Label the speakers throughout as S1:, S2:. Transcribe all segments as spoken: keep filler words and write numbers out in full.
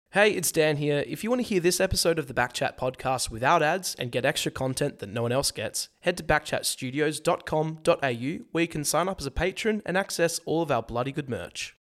S1: Hey, it's Dan here. If you want to hear this episode of the Backchat podcast without ads and get extra content that no one else gets, head to backchat studios dot com dot a u where you can sign up as a patron and access all of our bloody good merch.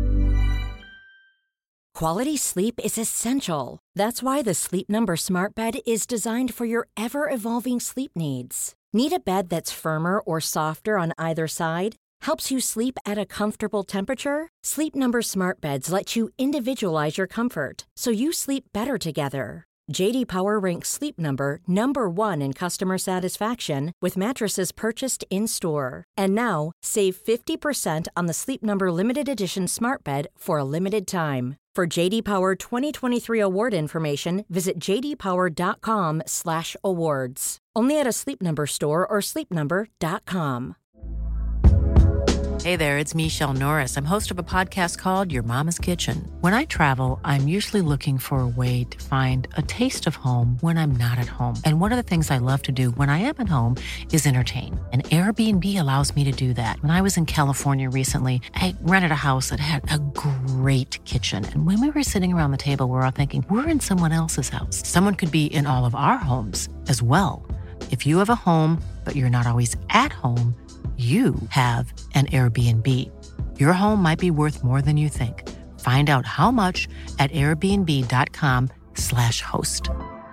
S2: Quality sleep is essential. That's why the Sleep Number Smart Bed is designed for your ever-evolving sleep needs. Need a bed that's firmer or softer on either side? Helps you sleep at a comfortable temperature? Sleep Number Smart Beds let you individualize your comfort so you sleep better together. J D Power ranks Sleep Number number one in customer satisfaction with mattresses purchased in-store. And now, save fifty percent on the Sleep Number Limited Edition Smart Bed for a limited time. For J D Power twenty twenty-three award information, visit j d power dot com slash awards. Only at a Sleep Number store or sleep number dot com.
S3: Hey there, it's Michelle Norris. I'm host of a podcast called Your Mama's Kitchen. When I travel, I'm usually looking for a way to find a taste of home when I'm not at home. And one of the things I love to do when I am at home is entertain. And Airbnb allows me to do that. When I was in California recently, I rented a house that had a great kitchen. And when we were sitting around the table, we were all thinking, we're in someone else's house. Someone could be in all of our homes as well. If you have a home, but you're not always at home, you have an Airbnb. Your home might be worth more than you think. Find out how much at airbnb dot com slash host.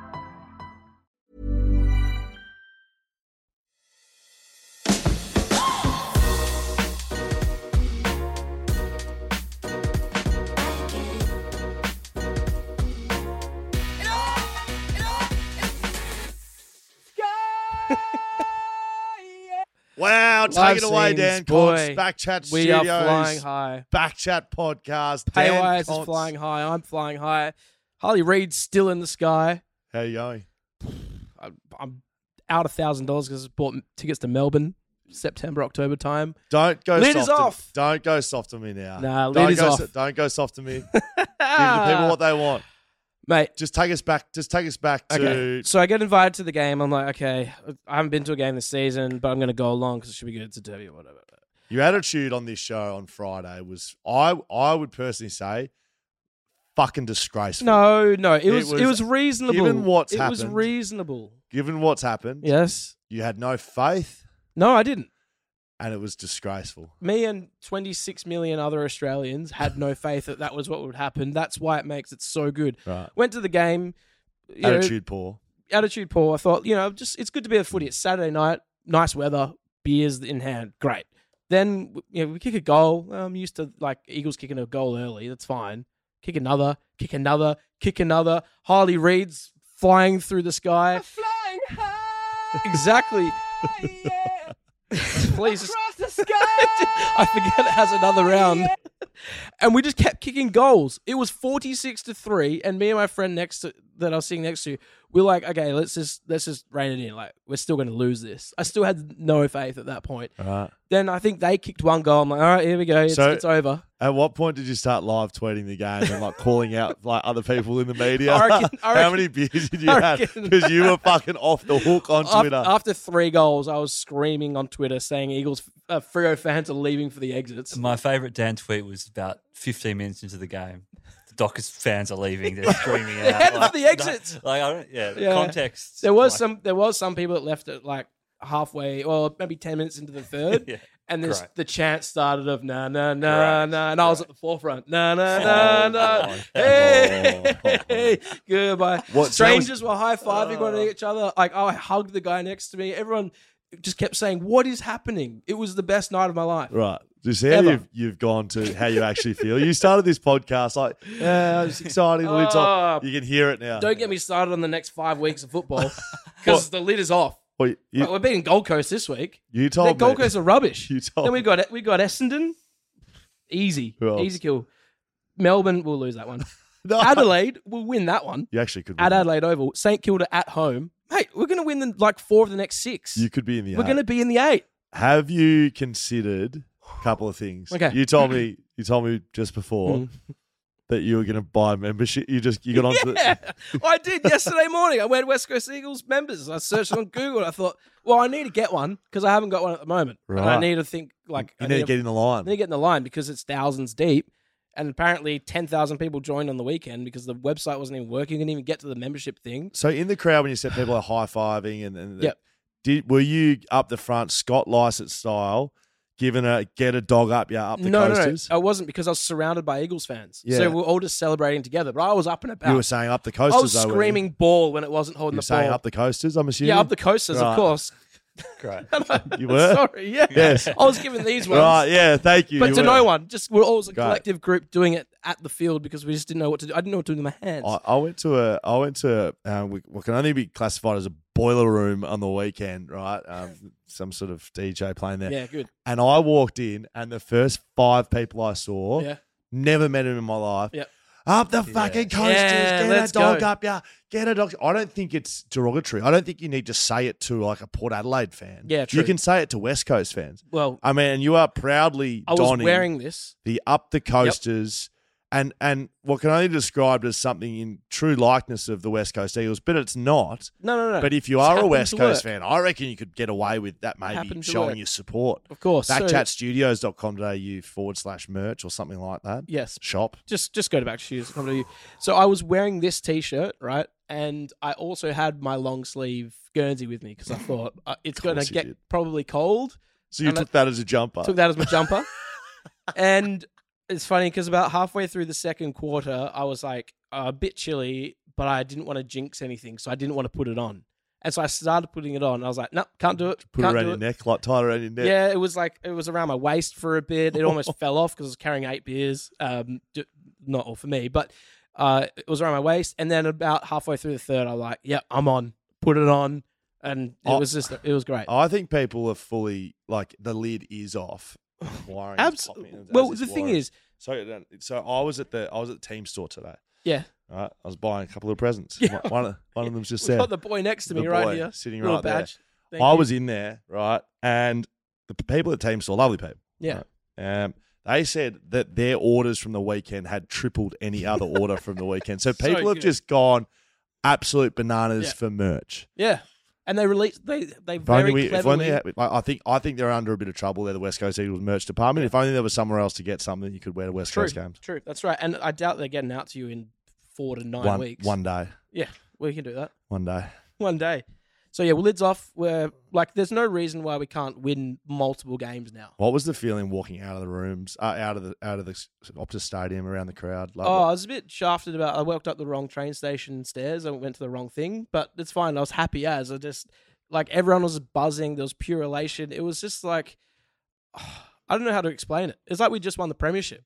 S4: Wow, take
S1: Live
S4: it away,
S1: scenes,
S4: Dan
S1: boy.
S4: Cox. Backchat
S1: We
S4: Studios.
S1: are flying high.
S4: Backchat Podcast. Dan
S1: Paywise is
S4: Cox.
S1: flying high. I'm flying high. Harley Reid's still in the sky.
S4: How you going?
S1: I- I'm out a thousand dollars because I bought tickets to Melbourne, September, October time.
S4: Don't go
S1: Lid
S4: soft.
S1: is
S4: to-
S1: off.
S4: Don't go soft to me now.
S1: Nah,
S4: don't
S1: lid is
S4: go
S1: off.
S4: so- don't go soft to me. Give the people what they want.
S1: Mate,
S4: Just take us back. Just take us back to.
S1: okay. So I get invited to the game. I'm like, okay, I haven't been to a game this season, but I'm going to go along because it should be good. It's a derby or whatever.
S4: Your attitude on this show on Friday was, I I would personally say, fucking disgraceful.
S1: No, no, it,
S4: It
S1: was, it
S4: was-
S1: was reasonable.
S4: given what's
S1: it was
S4: happened-
S1: reasonable.
S4: Given what's happened,
S1: Yes.
S4: you had no faith,
S1: No, I didn't.
S4: and it was disgraceful.
S1: Me and twenty-six million other Australians had no faith that that was what would happen. That's why it makes it so good.
S4: Right.
S1: Went to the game. You know,
S4: Attitude poor.
S1: attitude poor. I thought, you know, just it's good to be at footy. It's Saturday night, nice weather, beers in hand, great. Then you know, we kick a goal. I'm used to like Eagles kicking a goal early. That's fine. Kick another, kick another, kick another. Harley Reid's flying through the sky.
S5: Flying high.
S1: Exactly.
S5: Yeah.
S1: Please.
S5: Across the sky.
S1: I forget it has another round.
S5: Yeah.
S1: And we just kept kicking goals. It was forty-six to three, and me and my friend next to that I was sitting next to, we we're like, okay, let's just let's just rein it in. Like, we're still going to lose this. I still had no faith at that point.
S4: Right.
S1: Then I think they kicked one goal. I'm like, all right, here we go. It's,
S4: So-
S1: it's over.
S4: At what point did you start live tweeting the game and like calling out like other people in the media?
S1: I reckon- I
S4: How
S1: reckon-
S4: many beers did you
S1: I
S4: have?
S1: reckon-
S4: Because you were fucking off the hook on
S1: Af-
S4: Twitter.
S1: After three goals, I was screaming on Twitter saying Eagles uh, Freo fans are leaving for the exits.
S6: My favourite Dan tweet was about fifteen minutes into the game. The Dockers fans are leaving. They're screaming out.
S1: headed for
S6: like,
S1: the exits.
S6: no- like, I don't, yeah, the
S1: Yeah.
S6: context.
S1: There was
S6: like,
S1: some there was some people that left it like halfway, or maybe ten minutes into the third.
S6: Yeah.
S1: And this,
S6: Great.
S1: the chant started of na na na
S6: Great.
S1: na, and I was at the forefront. Na na na
S6: Oh,
S1: na.
S6: my
S1: Hey,
S4: God.
S1: hey, goodbye.
S4: What-
S1: Strangers were high fiving
S6: Oh.
S1: one each other. Like I hugged the guy next to me. Everyone just kept saying, "What is happening?" It was the best night of my life.
S4: Right. Just how
S1: Ever.
S4: you've, you've gone to how you actually feel. You started this podcast like, yeah, it's exciting. The lid's off.
S1: Oh.
S4: You can hear it now.
S1: Don't get me started on the next five weeks of football because the lid is off.
S4: Well, you,
S1: Like, we're beating Gold Coast this week.
S4: you
S1: The
S4: told
S1: Gold
S4: me.
S1: Coast are rubbish.
S4: You told
S1: Then we
S4: me.
S1: got we got Essendon. Easy,
S4: Who else?
S1: easy kill. Melbourne will lose that one.
S4: No.
S1: Adelaide will win that one.
S4: You actually could.
S1: At
S4: win.
S1: Adelaide Oval, St Kilda at home. Mate, we're going to win the, like four of the next six.
S4: You could be in the.
S1: we're
S4: eight.
S1: going to be in the eight.
S4: Have you considered a couple of things?
S1: Okay.
S4: You told me. You told me just before
S1: Mm.
S4: that you were going to buy a membership. You just you got onto
S1: Yeah,
S4: the.
S1: I did yesterday morning. I went West Coast Eagles members. I searched on Google. And I thought, well, I need to get one because I haven't got one at the moment. And I
S4: Right.
S1: need to think like
S4: You
S1: I
S4: need to
S1: to-
S4: get in the
S1: I
S4: line.
S1: need to get in the line because it's thousands deep. And apparently ten thousand people joined on the weekend because the website wasn't even working. You couldn't even get to the membership thing.
S4: So in the crowd, when you said people are high fiving, and, and
S1: Yep.
S4: did were you up the front, Scott Lycett style, giving a get a dog up, yeah, up the
S1: no,
S4: coasters?
S1: no, no, I wasn't because I was surrounded by Eagles fans.
S4: Yeah.
S1: So we were all just celebrating together. But I was up and about.
S4: You were saying up the
S1: I
S4: coasters.
S1: was
S4: though, weren't you?
S1: screaming ball when it wasn't holding
S4: You were
S1: the
S4: saying
S1: ball.
S4: up the coasters. I'm assuming.
S1: yeah, up the coasters,
S4: Right.
S1: of course.
S6: Great.
S4: You were.
S1: Sorry, yeah.
S4: Yes.
S1: I was giving these ones.
S4: Right. Yeah. Thank you.
S1: But
S4: you
S1: to
S4: were.
S1: no one, just we're all as a
S4: Great.
S1: collective group doing it at the field because we just didn't know what to do. I didn't know what to do with my hands.
S4: I, I went to a. I went to uh, we, what can only be classified as a boiler room on the weekend, right? Um, some sort of D J playing there.
S1: yeah, good.
S4: And I walked in, and the first five people I saw,
S1: Yeah.
S4: never met him in my life.
S1: Yep.
S4: Up the fucking coasters,
S1: Yeah,
S4: get
S1: let's
S4: a dog
S1: go.
S4: up, yeah, get a dog. I don't think it's derogatory. I don't think you need to say it to like a Port Adelaide fan.
S1: Yeah,
S4: You
S1: true.
S4: can say it to West Coast fans.
S1: Well,
S4: I mean, you are proudly
S1: I was
S4: donning
S1: wearing this.
S4: the up the coasters, and and what can only be described as something in true likeness of the West Coast Eagles, but it's not.
S1: No, no, no.
S4: But if you
S1: Just
S4: are a
S1: happened
S4: West
S1: to
S4: Coast
S1: work.
S4: fan, I reckon you could get away with that, maybe
S1: Happened to
S4: showing
S1: work.
S4: your support.
S1: Of course. So-
S4: backchatstudios dot com dot a u forward slash merch or something like that.
S1: Yes.
S4: Shop.
S1: Just just go to Backshoes. Come to you. So I was wearing this T-shirt, right? And I also had my long sleeve Guernsey with me because I thought uh, it's going
S4: course
S1: to
S4: you
S1: get
S4: did.
S1: probably cold.
S4: So you
S1: And
S4: took that as a jumper.
S1: Took that as my jumper. And it's funny because about halfway through the second quarter, I was like uh, a bit chilly, but I didn't want to jinx anything, so I didn't want to put it on. And so I started putting it on. I was like, no, can't do it.
S4: Put
S1: can't
S4: it around
S1: do
S4: your
S1: it.
S4: neck, like tied around your neck.
S1: Yeah, it was like it was around my waist for a bit. It almost fell off because I was carrying eight beers. Um, d- not all for me, but uh, it was around my waist. And then about halfway through the third, I was like, "Yeah, I'm on." Put it on, and it
S4: Oh.
S1: was just it was great.
S4: I think people are fully like the lid is off. Wiring is
S1: Abs-
S4: popping as
S1: well,
S4: it's
S1: the thing
S4: wiring.
S1: is,
S4: so so I was at the I was at the team store today.
S1: yeah,
S4: Right, I was buying a couple of presents.
S1: Yeah.
S4: One, one of one of them's just
S1: we've
S4: there.
S1: got the boy next to me
S4: The
S1: right
S4: boy
S1: here,
S4: sitting
S1: little
S4: right there.
S1: badge. Thank
S4: I
S1: you.
S4: was in there, right, and the p- people at Team Store, lovely people.
S1: yeah.
S4: Right? Um, they said that their orders from the weekend had tripled any other order from the weekend. So
S1: So
S4: people have
S1: good.
S4: just gone absolute bananas
S1: Yeah.
S4: for merch.
S1: Yeah, and they released they they
S4: If only
S1: very
S4: we, if
S1: cleverly.
S4: only, I I think I think they're under a bit of trouble. They're the West Coast Eagles merch department. If only there was somewhere else to get something you could wear to West
S1: true,
S4: Coast games.
S1: true. That's right. And I doubt they're getting out to you in four to nine
S4: One
S1: weeks.
S4: one day,
S1: Yeah, we can do that.
S4: one day.
S1: One day. So yeah, well, lids off. We're like, there's no reason why we can't win multiple games now.
S4: What was the feeling walking out of the rooms, uh, out of the out of the Optus Stadium, around the crowd? Like,
S1: Oh, I was a bit shafted about. I walked up the wrong train station stairs. I went to the wrong thing, but it's fine. I was happy as I just like everyone was buzzing. There was pure elation. It was just like I don't know how to explain it. It's like we just won the premiership.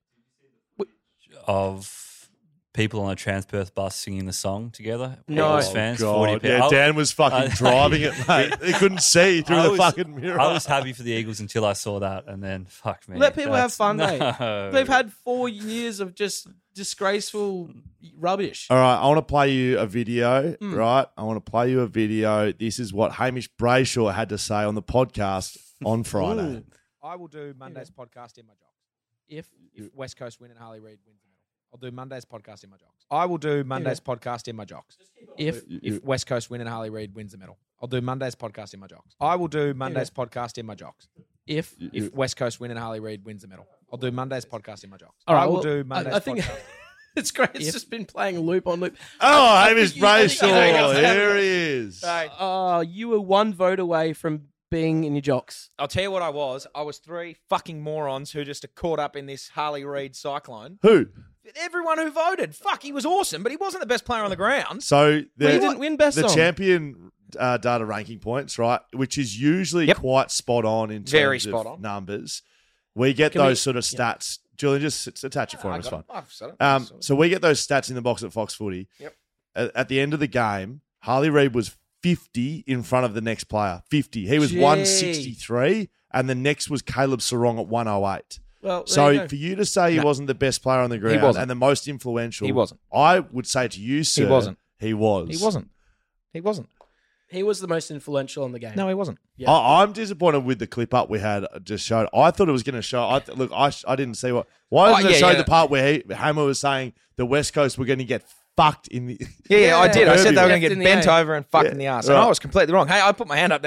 S6: Of people on a Transperth bus singing the song together.
S1: No.
S6: Eagles
S1: Oh,
S6: fans,
S4: God.
S6: forty people.
S4: Yeah,
S6: I-
S4: Dan was fucking
S6: I-
S4: driving it, mate. He couldn't see through
S6: I
S4: the
S6: was-
S4: fucking mirror.
S6: I was happy for the Eagles until I saw that, and then fuck me.
S1: Let people have
S6: That's-
S1: fun,
S6: no.
S1: mate. They've had four years of just disgraceful rubbish.
S4: All right, I want to play you a video,
S1: Mm.
S4: right? I want to play you a video. This is what Hamish Brayshaw had to say on the podcast on Friday.
S1: Ooh.
S5: I will do Monday's podcast in my jocks.
S1: If
S5: If West Coast win and Harley Reid wins the medal, I'll do Monday's podcast in my jocks. I will do Monday's podcast in my jocks.
S1: if
S5: If West Coast win and Harley Reid wins the medal, I'll do Monday's podcast in my jocks. I will do Monday's podcast in my jocks.
S1: if
S5: If West Coast win and Harley Reid wins the medal, I'll do Monday's podcast in my jocks.
S1: All right,
S5: I will
S1: well,
S5: do
S1: I-
S5: Monday's
S1: I think-
S5: podcast.
S1: it's great. It's just been playing loop on loop.
S4: Oh,
S1: I
S4: Hamish
S1: think you- I think you- I think
S4: Brayshaw,
S1: it's-
S4: here he is.
S1: Oh, you were one vote away from being in your jocks.
S5: I'll tell you what I was. I was three fucking morons who just are caught up in this Harley Reid cyclone.
S4: Who?
S5: Everyone who voted. Fuck, he was awesome, but he wasn't the best player on the ground.
S4: So the,
S1: Well, he didn't win best
S4: the
S1: song.
S4: champion uh, data ranking points, right, which is usually
S5: Yep.
S4: quite spot on in terms
S5: Very
S4: of
S5: spot on.
S4: numbers. We get
S1: Can we-
S4: those sort of stats. Julian, just s- attach it for him.
S5: I
S4: It's fine.
S5: got it. I've said it.
S4: Um,
S5: I've said it.
S4: so we get those stats in the box at Fox Footy.
S5: Yep.
S4: At, at the end of the game, Harley Reid was fifty in front of the next player. fifty. He was
S1: Gee.
S4: one sixty-three, and the next was Caleb Sarong at one oh eight.
S1: Well, there
S4: So
S1: you go.
S4: for you to say he
S5: No.
S4: wasn't the best player on the ground
S5: wasn't.
S4: and the most influential,
S5: He wasn't.
S4: I would say to you, sir,
S5: wasn't.
S4: He was.
S5: He wasn't. He wasn't.
S1: he was the most influential in the game.
S5: No, he wasn't.
S1: Yeah.
S4: I, I'm disappointed with the clip up we had just showed. I thought it was going to show. I th- look, I sh- I didn't see what. Why
S5: Oh,
S4: didn't it
S5: yeah,
S4: show
S5: yeah.
S4: the part where he, Hammer was saying the West Coast were going to get fucked in the?
S5: Yeah, yeah, I did. I said they were going
S1: Left
S5: to
S1: in
S5: get
S1: the
S5: bent
S1: A.
S5: over and fucked
S4: Yeah,
S5: in the ass.
S4: right.
S5: And I was completely wrong. Hey, I put my hand up there.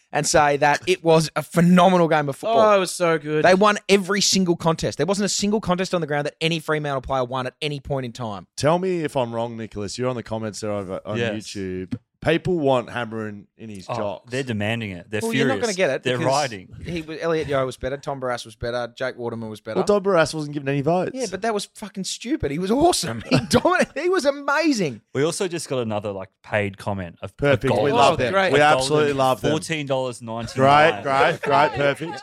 S5: and say that it was a phenomenal game of football.
S1: Oh, it was so good.
S5: They won every single contest. There wasn't a single contest on the ground that any Fremantle player won at any point in time.
S4: Tell me if I'm wrong, Nicholas. You're on the comments there over on
S6: Yes.
S4: YouTube. People want Hammer in, in his
S6: Oh,
S4: jocks.
S6: they're demanding it. They're
S5: Well,
S6: furious.
S5: you're not going to get it.
S6: They're
S5: because
S6: riding.
S5: He was, Elliot Yeo was better. Tom Barras was better. Jake Waterman was better.
S4: Well, Don Barras wasn't given any votes.
S5: yeah, but that was fucking stupid. He was awesome. He dominated. He was amazing.
S6: We also just got another like paid comment of
S4: Perfect.
S6: of gold.
S4: We love
S1: Oh,
S4: them.
S1: great.
S4: We
S6: A
S4: absolutely
S6: golden
S4: love them.
S6: Fourteen dollars ninety
S4: Great,
S6: nine.
S4: great, great, perfect.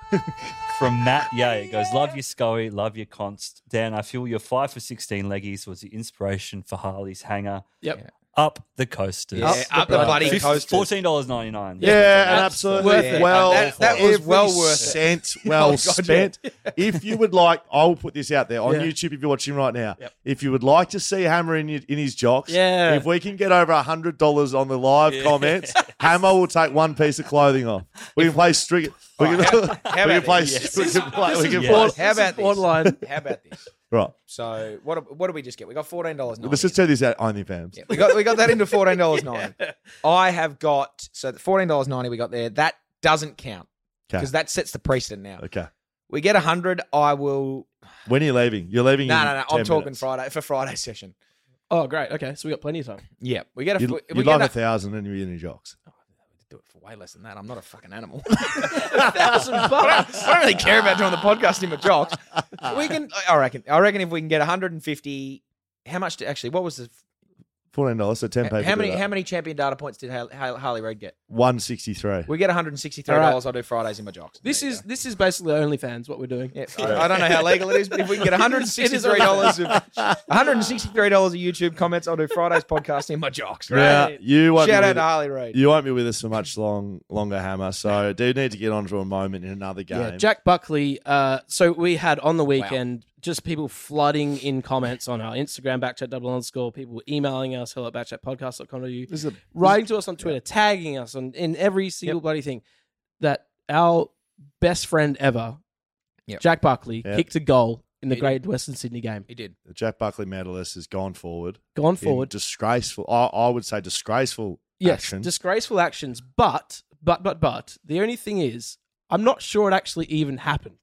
S6: From Matt Yeh. It goes, love your Scully, love your Const. Dan, I feel your five for sixteen leggies was the inspiration for Harley's hanger.
S1: Yep.
S6: Up the coasters.
S5: Yeah, up the bloody
S6: Fif-
S5: coasters.
S6: fourteen dollars ninety-nine.
S4: Yeah, and absolutely.
S1: worth it.
S4: Well,
S5: That- that was
S4: every
S5: well worth it.
S4: cent well
S5: Oh, God,
S4: spent. If you would like, I'll put this out there on
S1: Yeah.
S4: YouTube if you're watching right now.
S1: Yep.
S4: If you would like to see Hammer in, your- in his jocks,
S1: Yeah.
S4: if we can get over one hundred dollars on the live comments, Hammer will take one piece of clothing off. We can play string. We can,
S5: how- how
S4: we
S5: about
S4: can play.
S5: this?
S4: We can play. We can
S6: Yes.
S4: play.
S5: How
S1: This
S5: about
S1: is
S5: this?
S1: borderline.
S5: How about this?
S4: Right.
S5: So what? What did we just get? We got fourteen dollars.
S4: Let's just turn this out OnlyFans.
S5: Yeah, we got we got that into fourteen dollars ninety. I have got so the fourteen dollars ninety we got there. That doesn't count
S4: Okay.
S5: because that sets the precedent now.
S4: Okay.
S5: We get a hundred. I will.
S4: When are you leaving? You're leaving.
S5: No,
S4: in
S5: no, no.
S4: ten
S5: I'm talking
S4: minutes.
S5: Friday for Friday session.
S1: Oh, great. Okay, so we got plenty of time.
S5: Yeah, we get a.
S4: You'd,
S5: we
S4: you'd
S5: get
S4: like
S5: a,
S4: a thousand and you're in your jocks.
S5: do it for way less than that. I'm not a fucking animal.
S1: Thousand
S5: I
S1: bucks.
S5: don't, I don't really care about doing the podcast in my jocks. We can. I reckon. I reckon if we can get one hundred fifty. How much? To, actually, what was the?
S4: Fourteen dollars. So ten people.
S5: How
S4: do
S5: many?
S4: that.
S5: How many champion data points did Har- Har- Harley Reid get?
S4: One sixty three.
S5: We get one hundred sixty-three
S1: All
S5: dollars.
S1: right.
S5: I'll do Fridays in my jocks.
S1: This
S5: There you
S1: is
S5: go.
S1: this is basically OnlyFans. What we're doing.
S5: Yeah, I, I don't know how legal it is, but if we can get one hundred sixty-three dollars of one hundred sixty-three dollars of YouTube comments, I'll do Friday's podcast in my jocks.
S4: Yeah,
S1: Right.
S4: you won't
S5: Shout
S4: be
S5: out
S4: with,
S5: to Harley Reid.
S4: you won't be with us for much long longer, Hammer. So do need to get onto a moment in another game.
S1: Yeah, Jack Buckley. Uh, so we had on the weekend just people flooding in comments on our Instagram, backchat double underscore, people emailing us, hello at backchat podcast dot com dot u,
S4: This is a,
S1: writing to us on Twitter, tagging us on in every single bloody thing that our best friend ever,
S5: Yep.
S1: Jack Buckley,
S4: Yep.
S1: kicked a goal in the
S5: He
S1: Great Western Sydney game.
S5: He did.
S4: the Jack Buckley medalist has gone forward.
S1: Gone
S4: in
S1: forward.
S4: disgraceful. I, I would say disgraceful
S1: Yes,
S4: action.
S1: disgraceful actions, but, but, but, but, the only thing is, I'm not sure it actually even happened.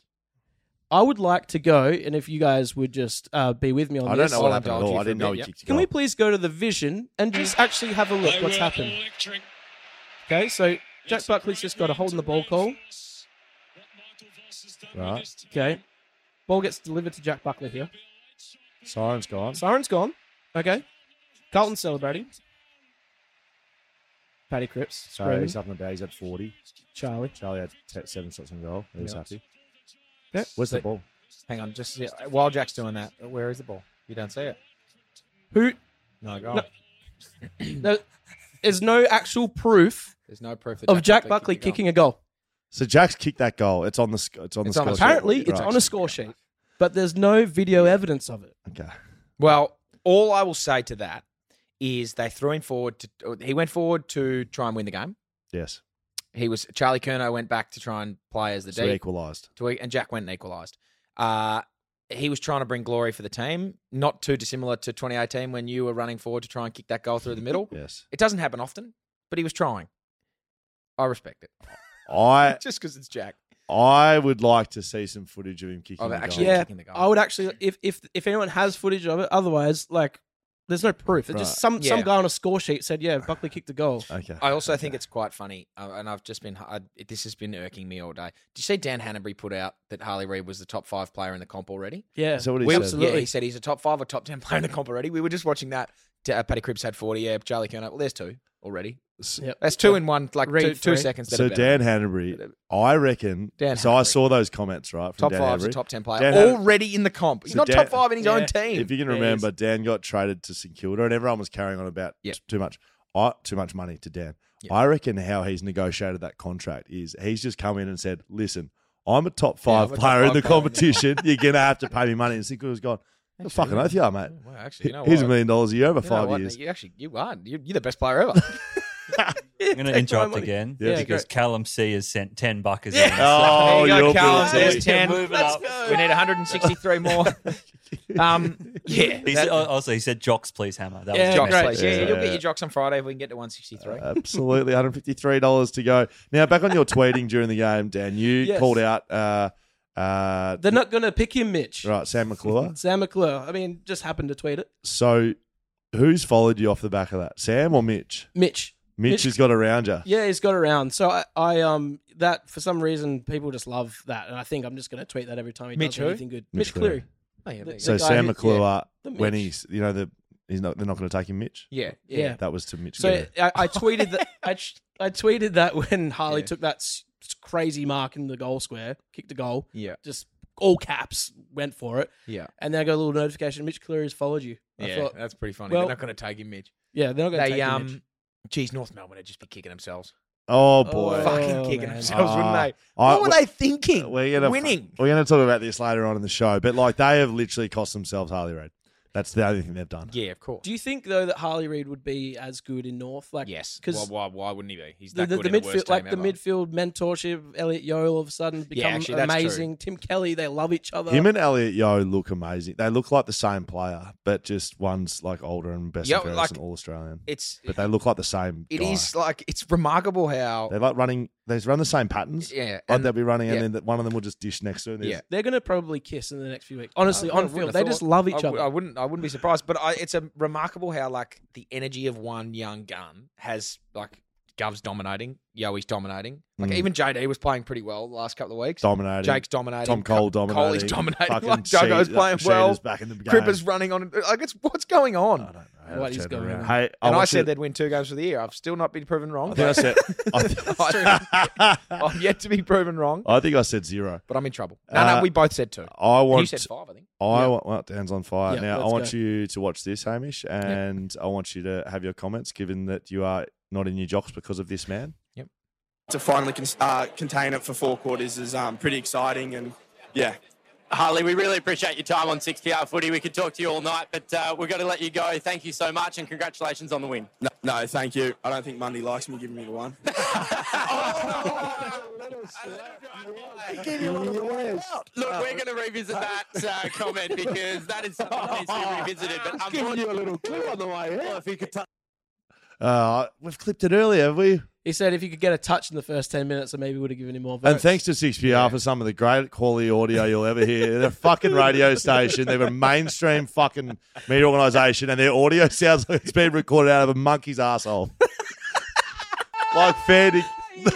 S1: I would like to go, and if you guys would just uh, be with me on
S4: I don't
S1: this.
S4: know what
S5: I'll
S4: happened at
S5: indulge you
S4: all. I
S5: for a
S4: didn't know
S5: bit,
S4: he
S5: yep.
S4: kicked a
S1: Can
S4: goal.
S1: we please go to the vision and just actually have a look what's happened? Okay, so Jack Buckley's just got a holding the ball call.
S4: Right.
S1: Okay. Ball gets delivered to Jack Buckley here.
S4: Siren's gone.
S1: Siren's gone. Okay. Carlton celebrating. Paddy Cripps.
S4: So
S1: screaming.
S4: he's up and about. He's at forty.
S1: Charlie.
S4: Charlie had t- seven shots on goal. He was
S5: Yeah.
S4: happy.
S1: Yeah.
S4: Where's the
S5: So-
S4: ball?
S5: Hang on, just yeah, while Jack's doing that, where is the ball? You don't see it.
S1: Who?
S5: No goal.
S1: No. No, there's no actual proof
S5: There's no proof that
S1: of Jack Buckley
S5: kicked the goal.
S1: kicking a goal.
S4: So Jack's kicked that goal. It's on the sc- it's on
S5: It's
S4: the
S5: on the
S4: score
S1: Apparently,
S4: sheet.
S1: it's
S4: Right.
S1: on a score sheet, but there's no video evidence of it.
S4: Okay.
S5: Well, all I will say to that is they threw him forward to. He went forward to try and win the game.
S4: Yes.
S5: He was Charlie Curnow went back to try and play as the
S4: So
S5: D,
S4: equalised.
S5: to, and Jack went and equalised. Uh, he was trying to bring glory for the team, not too dissimilar to twenty eighteen when you were running forward to try and kick that goal through the middle.
S4: Yes.
S5: It doesn't happen often, but he was trying. I respect it,
S4: I
S5: just because it's Jack.
S4: I would like to see some footage of him kicking
S5: Of
S4: the
S5: actually
S4: goal.
S1: Yeah,
S5: kicking the goal.
S1: I would actually, if if if anyone has footage of it, otherwise, like, there's no proof. It's just
S4: Right.
S1: some some
S5: Yeah.
S1: guy on a score sheet said, yeah, Buckley kicked a goal.
S4: Okay.
S5: I also think it's quite funny, uh, and I've just been I, this has been irking me all day. Did you see Dan Hanbury put out that Harley Reid was the top five player in the comp already?
S1: Yeah,
S4: Is that what he
S5: We-
S4: said?
S1: absolutely.
S5: Yeah, he said he's a top five or top ten player in the comp already. We were just watching that. Uh, Paddy Cripps had forty. Yeah, Charlie Curnow. Well, there's two already.
S1: Yep.
S5: That's two in one, like
S1: Reid
S5: two, two
S1: three.
S5: seconds. that
S4: So
S5: are better.
S4: Dan Hanbury, I reckon.
S5: Dan
S4: so I
S5: Hanbury.
S4: saw those comments right from
S5: top
S4: Dan
S5: five's a
S4: Hanbury.
S5: top ten player
S4: Dan Han-
S5: already in the comp. He's
S4: So
S5: not
S4: Dan-
S5: top five in his own
S1: Yeah.
S5: team.
S4: If you can
S1: Yeah, he
S4: remember,
S1: is.
S4: Dan got traded to St Kilda, and everyone was carrying on about
S5: Yep.
S4: t- too much. I, too much money to Dan.
S5: Yep.
S4: I reckon how he's negotiated that contract is he's just come in and said, "Listen, I'm a top
S5: Yeah,
S4: five
S5: I'm a top
S4: player in
S5: five
S4: the
S5: player, yeah.
S4: competition. You're gonna have to pay me money." And St Kilda's gone, "The fucking oath you are, mate.
S5: Well, actually, you know
S4: Here's
S5: what?
S4: a million dollars a year over
S5: You know
S4: five
S5: what?
S4: years."
S5: You actually, you are. You're, you're the best player ever.
S6: I'm going to interrupt again
S1: Yeah,
S6: because
S1: great.
S6: Callum C has sent ten buckers
S1: Yeah.
S6: in.
S4: Oh,
S5: There you go,
S4: you're
S5: Callum.
S4: guilty.
S5: There's ten.
S6: Move it
S1: Let's
S6: up.
S1: go.
S5: We need one hundred sixty-three more. Um, yeah.
S6: He
S5: that-
S6: said, also, he said, "Jocks, please, Hammer." That
S1: Yeah,
S6: was
S5: Jocks,
S1: great.
S5: please. Yeah,
S4: Yeah.
S5: you'll get your jocks on Friday if we can get to one sixty-three.
S4: Absolutely, one hundred fifty-three dollars to go. Now, back on your tweeting during the game, Dan, you
S1: Yes.
S4: called out uh, uh,
S1: They're not going to pick him, Mitch.
S4: right, Sam McClure.
S1: Sam McClure. I mean, just happened to tweet it.
S4: So, who's followed you off the back of that? Sam or Mitch?
S1: Mitch.
S4: Mitch,
S1: Mitch-
S4: has got around you.
S1: Yeah, he's got around. So I, I um, that for some reason people just love that, and I think I'm just going to tweet that every time he
S5: Mitch
S1: does
S5: who?
S1: anything good.
S4: Mitch
S1: Mitch Cleary.
S5: Oh, yeah, there you
S4: So
S1: the guy
S4: Sam
S1: who-
S4: McClure,
S1: yeah, the
S4: when
S1: Mitch.
S4: he's, you know, the he's not, they're not going to take him, Mitch.
S5: go. Yeah.
S1: Yeah.
S4: That was to Mitch.
S1: So
S4: Cleary.
S1: I, I tweeted that. I, I tweeted that when Harley
S5: Yeah.
S1: took that s- crazy mark in the goal square, kicked a goal,
S5: Yeah.
S1: just all caps went for it,
S5: Yeah.
S1: and then I got a little notification. Mitch Cleary's followed you. I
S5: Yeah.
S1: thought,
S5: That's pretty funny.
S1: well-
S5: They're not going to take him, Mitch.
S1: yeah, they're not going to
S5: They,
S1: take him,
S5: um,
S1: Mitch.
S5: geez, North Melbourne would just be kicking themselves.
S4: oh boy,
S1: Oh,
S5: Fucking kicking
S1: man.
S5: themselves, wouldn't
S4: Ah.
S5: they?
S4: I-
S5: What were they thinking?
S4: We're gonna
S5: Winning.
S4: We're going to talk about this later on in the show, but like they have literally cost themselves Harley Reid. That's the only thing they've done.
S5: Yeah, of course.
S1: Do you think though that Harley Reid would be as good in North? Like,
S5: Yes.
S1: because
S5: Why, why, why wouldn't he be? He's
S1: the,
S5: that
S1: the,
S5: good
S1: the
S5: in the worst
S1: midfield, like
S5: team
S1: the
S5: ever.
S1: midfield mentorship, Elliot Yeo all of a sudden become
S5: actually, that's
S1: amazing. Tim Kelly, they love each other.
S4: Him and Elliot Yeo look amazing. They look like the same player, but just one's like older and best
S5: Yeah,
S4: and fairest
S5: like-
S4: and all Australian.
S5: It's
S4: But they look like the same.
S5: it
S4: guy.
S5: is like it's remarkable how
S4: They like running. They run the same patterns.
S5: yeah
S4: Like
S5: and-
S4: they'll be running,
S5: yeah.
S4: and then that one of them will just dish next to him.
S5: Yeah.
S1: They're going to probably kiss in the next few weeks. Honestly,
S5: I
S1: on
S5: wouldn't
S1: field,
S5: have
S1: they
S5: thought-
S1: just love each
S5: I w-
S1: other.
S5: I wouldn't. I wouldn't be surprised. But I, it's a remarkable how like the energy of one young gun has like Gov's dominating, Yoey's dominating. Like
S4: Mm.
S5: even J D was playing pretty well the last couple of weeks.
S4: Dominating.
S5: Jake's dominating.
S4: Tom Cole
S5: Co-
S4: dominating.
S5: Coley's dominating.
S4: Fucking
S5: Like Jogo's
S4: Sheed-
S5: playing
S4: Sheeter's
S5: well.
S4: back in the game.
S5: Cripper's running on. Like it's what's going on.
S4: I don't know. how
S1: What
S4: to
S1: is
S4: turn
S1: going
S4: around.
S1: on?
S4: Hey,
S5: And I,
S4: want
S5: said
S4: you-
S5: they'd win two games for the year. I've still not been proven wrong.
S4: I think I said. I, th-
S5: I'm yet to be proven wrong,
S4: I think I said zero.
S5: but I'm in trouble. No,
S4: Uh,
S5: no, we both said two.
S4: I
S5: And you
S4: want.
S5: said five, I think.
S4: I
S1: Yeah.
S4: want. Well, Dan's on fire
S1: Yeah,
S4: now. I
S1: let's
S4: want
S1: go.
S4: you to watch this, Hamish, and I want you to have your comments, given that you are not in your jocks because of this man.
S7: To finally con- uh, contain it for four quarters is um, pretty exciting, and yeah.
S8: Harley, we really appreciate your time on sixty hour footy. We could talk to you all night, but uh, we've got to let you go. Thank you so much, and congratulations on the win.
S7: No, no, thank you. I don't think Mundy likes me giving me the one.
S8: Look, we're going to revisit that uh, comment because that is something that needs to be revisited. But unfortunately,
S7: a little clue on the way out.
S8: if you could touch.
S4: Uh, we've clipped it earlier, have we?
S1: He said if you could get a touch in the first ten minutes, I maybe would have given him more votes.
S4: And thanks to six P R for some of the great quality audio you'll ever hear. They're a fucking radio station. They're a mainstream fucking media organisation, and their audio sounds like it's been recorded out of a monkey's asshole. like fair to,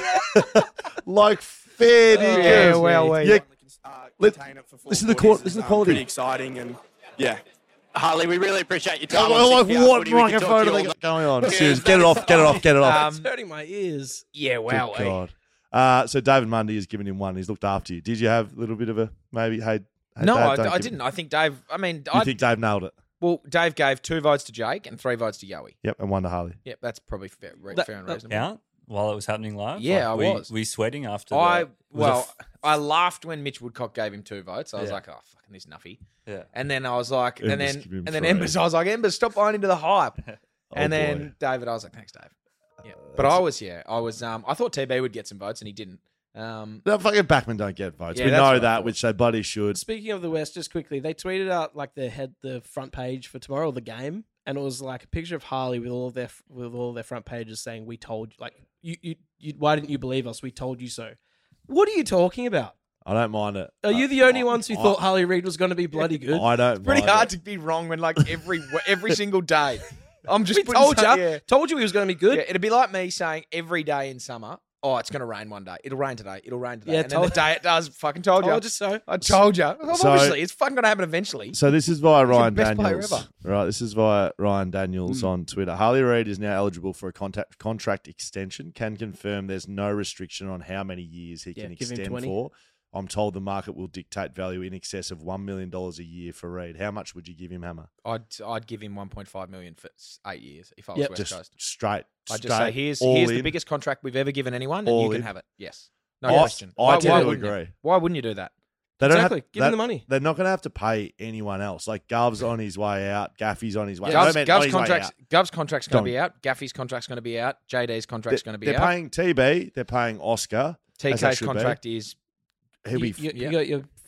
S4: like fair to.
S5: Yeah, well, we-
S4: Yeah,
S7: Uh,
S4: Let-
S7: contain it for four
S4: listen to the
S7: quarters
S4: qual- listen to
S7: is, um,
S4: quality.
S7: Pretty exciting, and yeah.
S8: Harley, we really appreciate your time
S4: Oh,
S8: on
S4: like
S8: sixty hour
S4: what
S8: footy. We could talk
S4: microphone
S8: to
S4: are
S8: you
S4: they
S8: all
S4: got going on?
S8: Yeah,
S4: Serious.
S8: that
S4: Get it
S8: is
S4: off. Get it off. Get it off.
S5: Um,
S1: It's hurting my ears.
S5: Yeah, well,
S4: Good God. Uh, so David Mundy has given him one. He's looked after you. Did you have a little bit of a maybe? Hey, hey
S5: no,
S4: Dave,
S5: I,
S4: don't
S5: I
S4: give-
S5: didn't. I think Dave. I mean,
S4: You
S5: I
S4: think Dave nailed it?
S5: well, Dave gave two votes to Jake and three votes to Yoey.
S4: Yep, and one to Harley.
S5: Yep, that's probably fair, re-
S1: That-
S5: fair and
S1: that-
S5: reasonable.
S6: Out while it was happening live.
S5: Yeah,
S6: Like,
S5: I
S6: we,
S5: was.
S6: We sweating after.
S5: I
S6: the, it was a
S5: well,
S6: f-
S5: I laughed when Mitch Woodcock gave him two votes. I was
S6: Yeah.
S5: like, oh fucking this nuffy.
S6: yeah.
S5: And then I was like, and
S4: Embers
S5: then
S4: give him
S5: and then
S4: three.
S5: Embers, I was like, Embers, stop buying into the hype. and
S4: Oh,
S5: then
S4: boy.
S5: David, I was like, thanks, Dave. Yeah, but I was yeah, I was um, I thought T B would get some votes and he didn't. Um,
S4: No, fucking Backman don't get votes.
S5: Yeah,
S4: we
S5: that's
S4: know
S5: what I
S4: that,
S5: thought.
S4: which they bloody should.
S1: Speaking of the West, just quickly, they tweeted out like the head, the front page for tomorrow, the game, and it was like a picture of Harley with all of their with all of their front pages saying, "We told you, like you, you, you why didn't you believe us? We told you so." What are you talking about?
S4: I don't mind it.
S1: Are you the only ones who
S4: I-
S1: thought Harley Reid was going to be bloody good?
S4: I don't.
S5: pretty
S4: mind
S5: hard
S4: it.
S5: to be wrong when like every every single day. I'm just
S1: we
S5: putting
S1: told you,
S5: some- yeah.
S1: told you he was going to be good.
S5: Yeah, it'd be like me saying every day in summer, oh, it's going to rain one day. It'll rain today. It'll rain today.
S1: Yeah,
S5: and then the
S1: told-
S5: day it does, fucking told you.
S1: Told you so.
S5: I told you. Well,
S4: So-
S5: obviously, it's fucking going to happen eventually.
S4: So this is via
S5: He's the
S4: Ryan
S5: best player
S4: Daniels.
S5: ever.
S4: Right, this is via Ryan Daniels
S5: Mm.
S4: on Twitter. Harley Reid is now eligible for a contact, contract extension. Can confirm there's no restriction on how many years he
S1: Yeah,
S4: can
S1: give him
S4: extend
S1: twenty.
S4: for. I'm told the market will dictate value in excess of one million dollars a year for Reid. How much would you give him, Hammer?
S5: I'd I'd give him one point five million for s- eight years if I was
S1: Yep.
S5: West
S4: Just
S5: Coast.
S4: straight.
S5: I'd
S4: straight
S5: just say here's
S4: all
S5: here's
S4: in.
S5: the biggest contract we've ever given anyone, and
S4: All
S5: you can
S4: in.
S5: have it. Yes, no
S4: I-
S5: question.
S4: I
S5: Why-
S4: tend
S5: why
S4: to
S5: wouldn't you?
S4: agree.
S5: Why wouldn't you do that?
S4: They don't
S1: Exactly.
S4: have,
S1: Give him the money.
S4: They're not going to have to pay anyone else. Like Gov's on his way out, Gaffy's on his way.
S5: Gov's,
S4: I mean, on
S5: Gov's
S4: his way
S5: contracts.
S4: out.
S5: Gov's contract's going
S4: Don't.
S5: to be out. Gaffy's contract's going to be out. J D's contract's going to be
S4: They're
S5: out.
S4: paying T B. They're paying Oscar. as they
S5: T K's
S4: should be.
S5: contract is
S4: He'll
S1: you,
S4: be
S1: you,
S5: yeah.
S1: you got your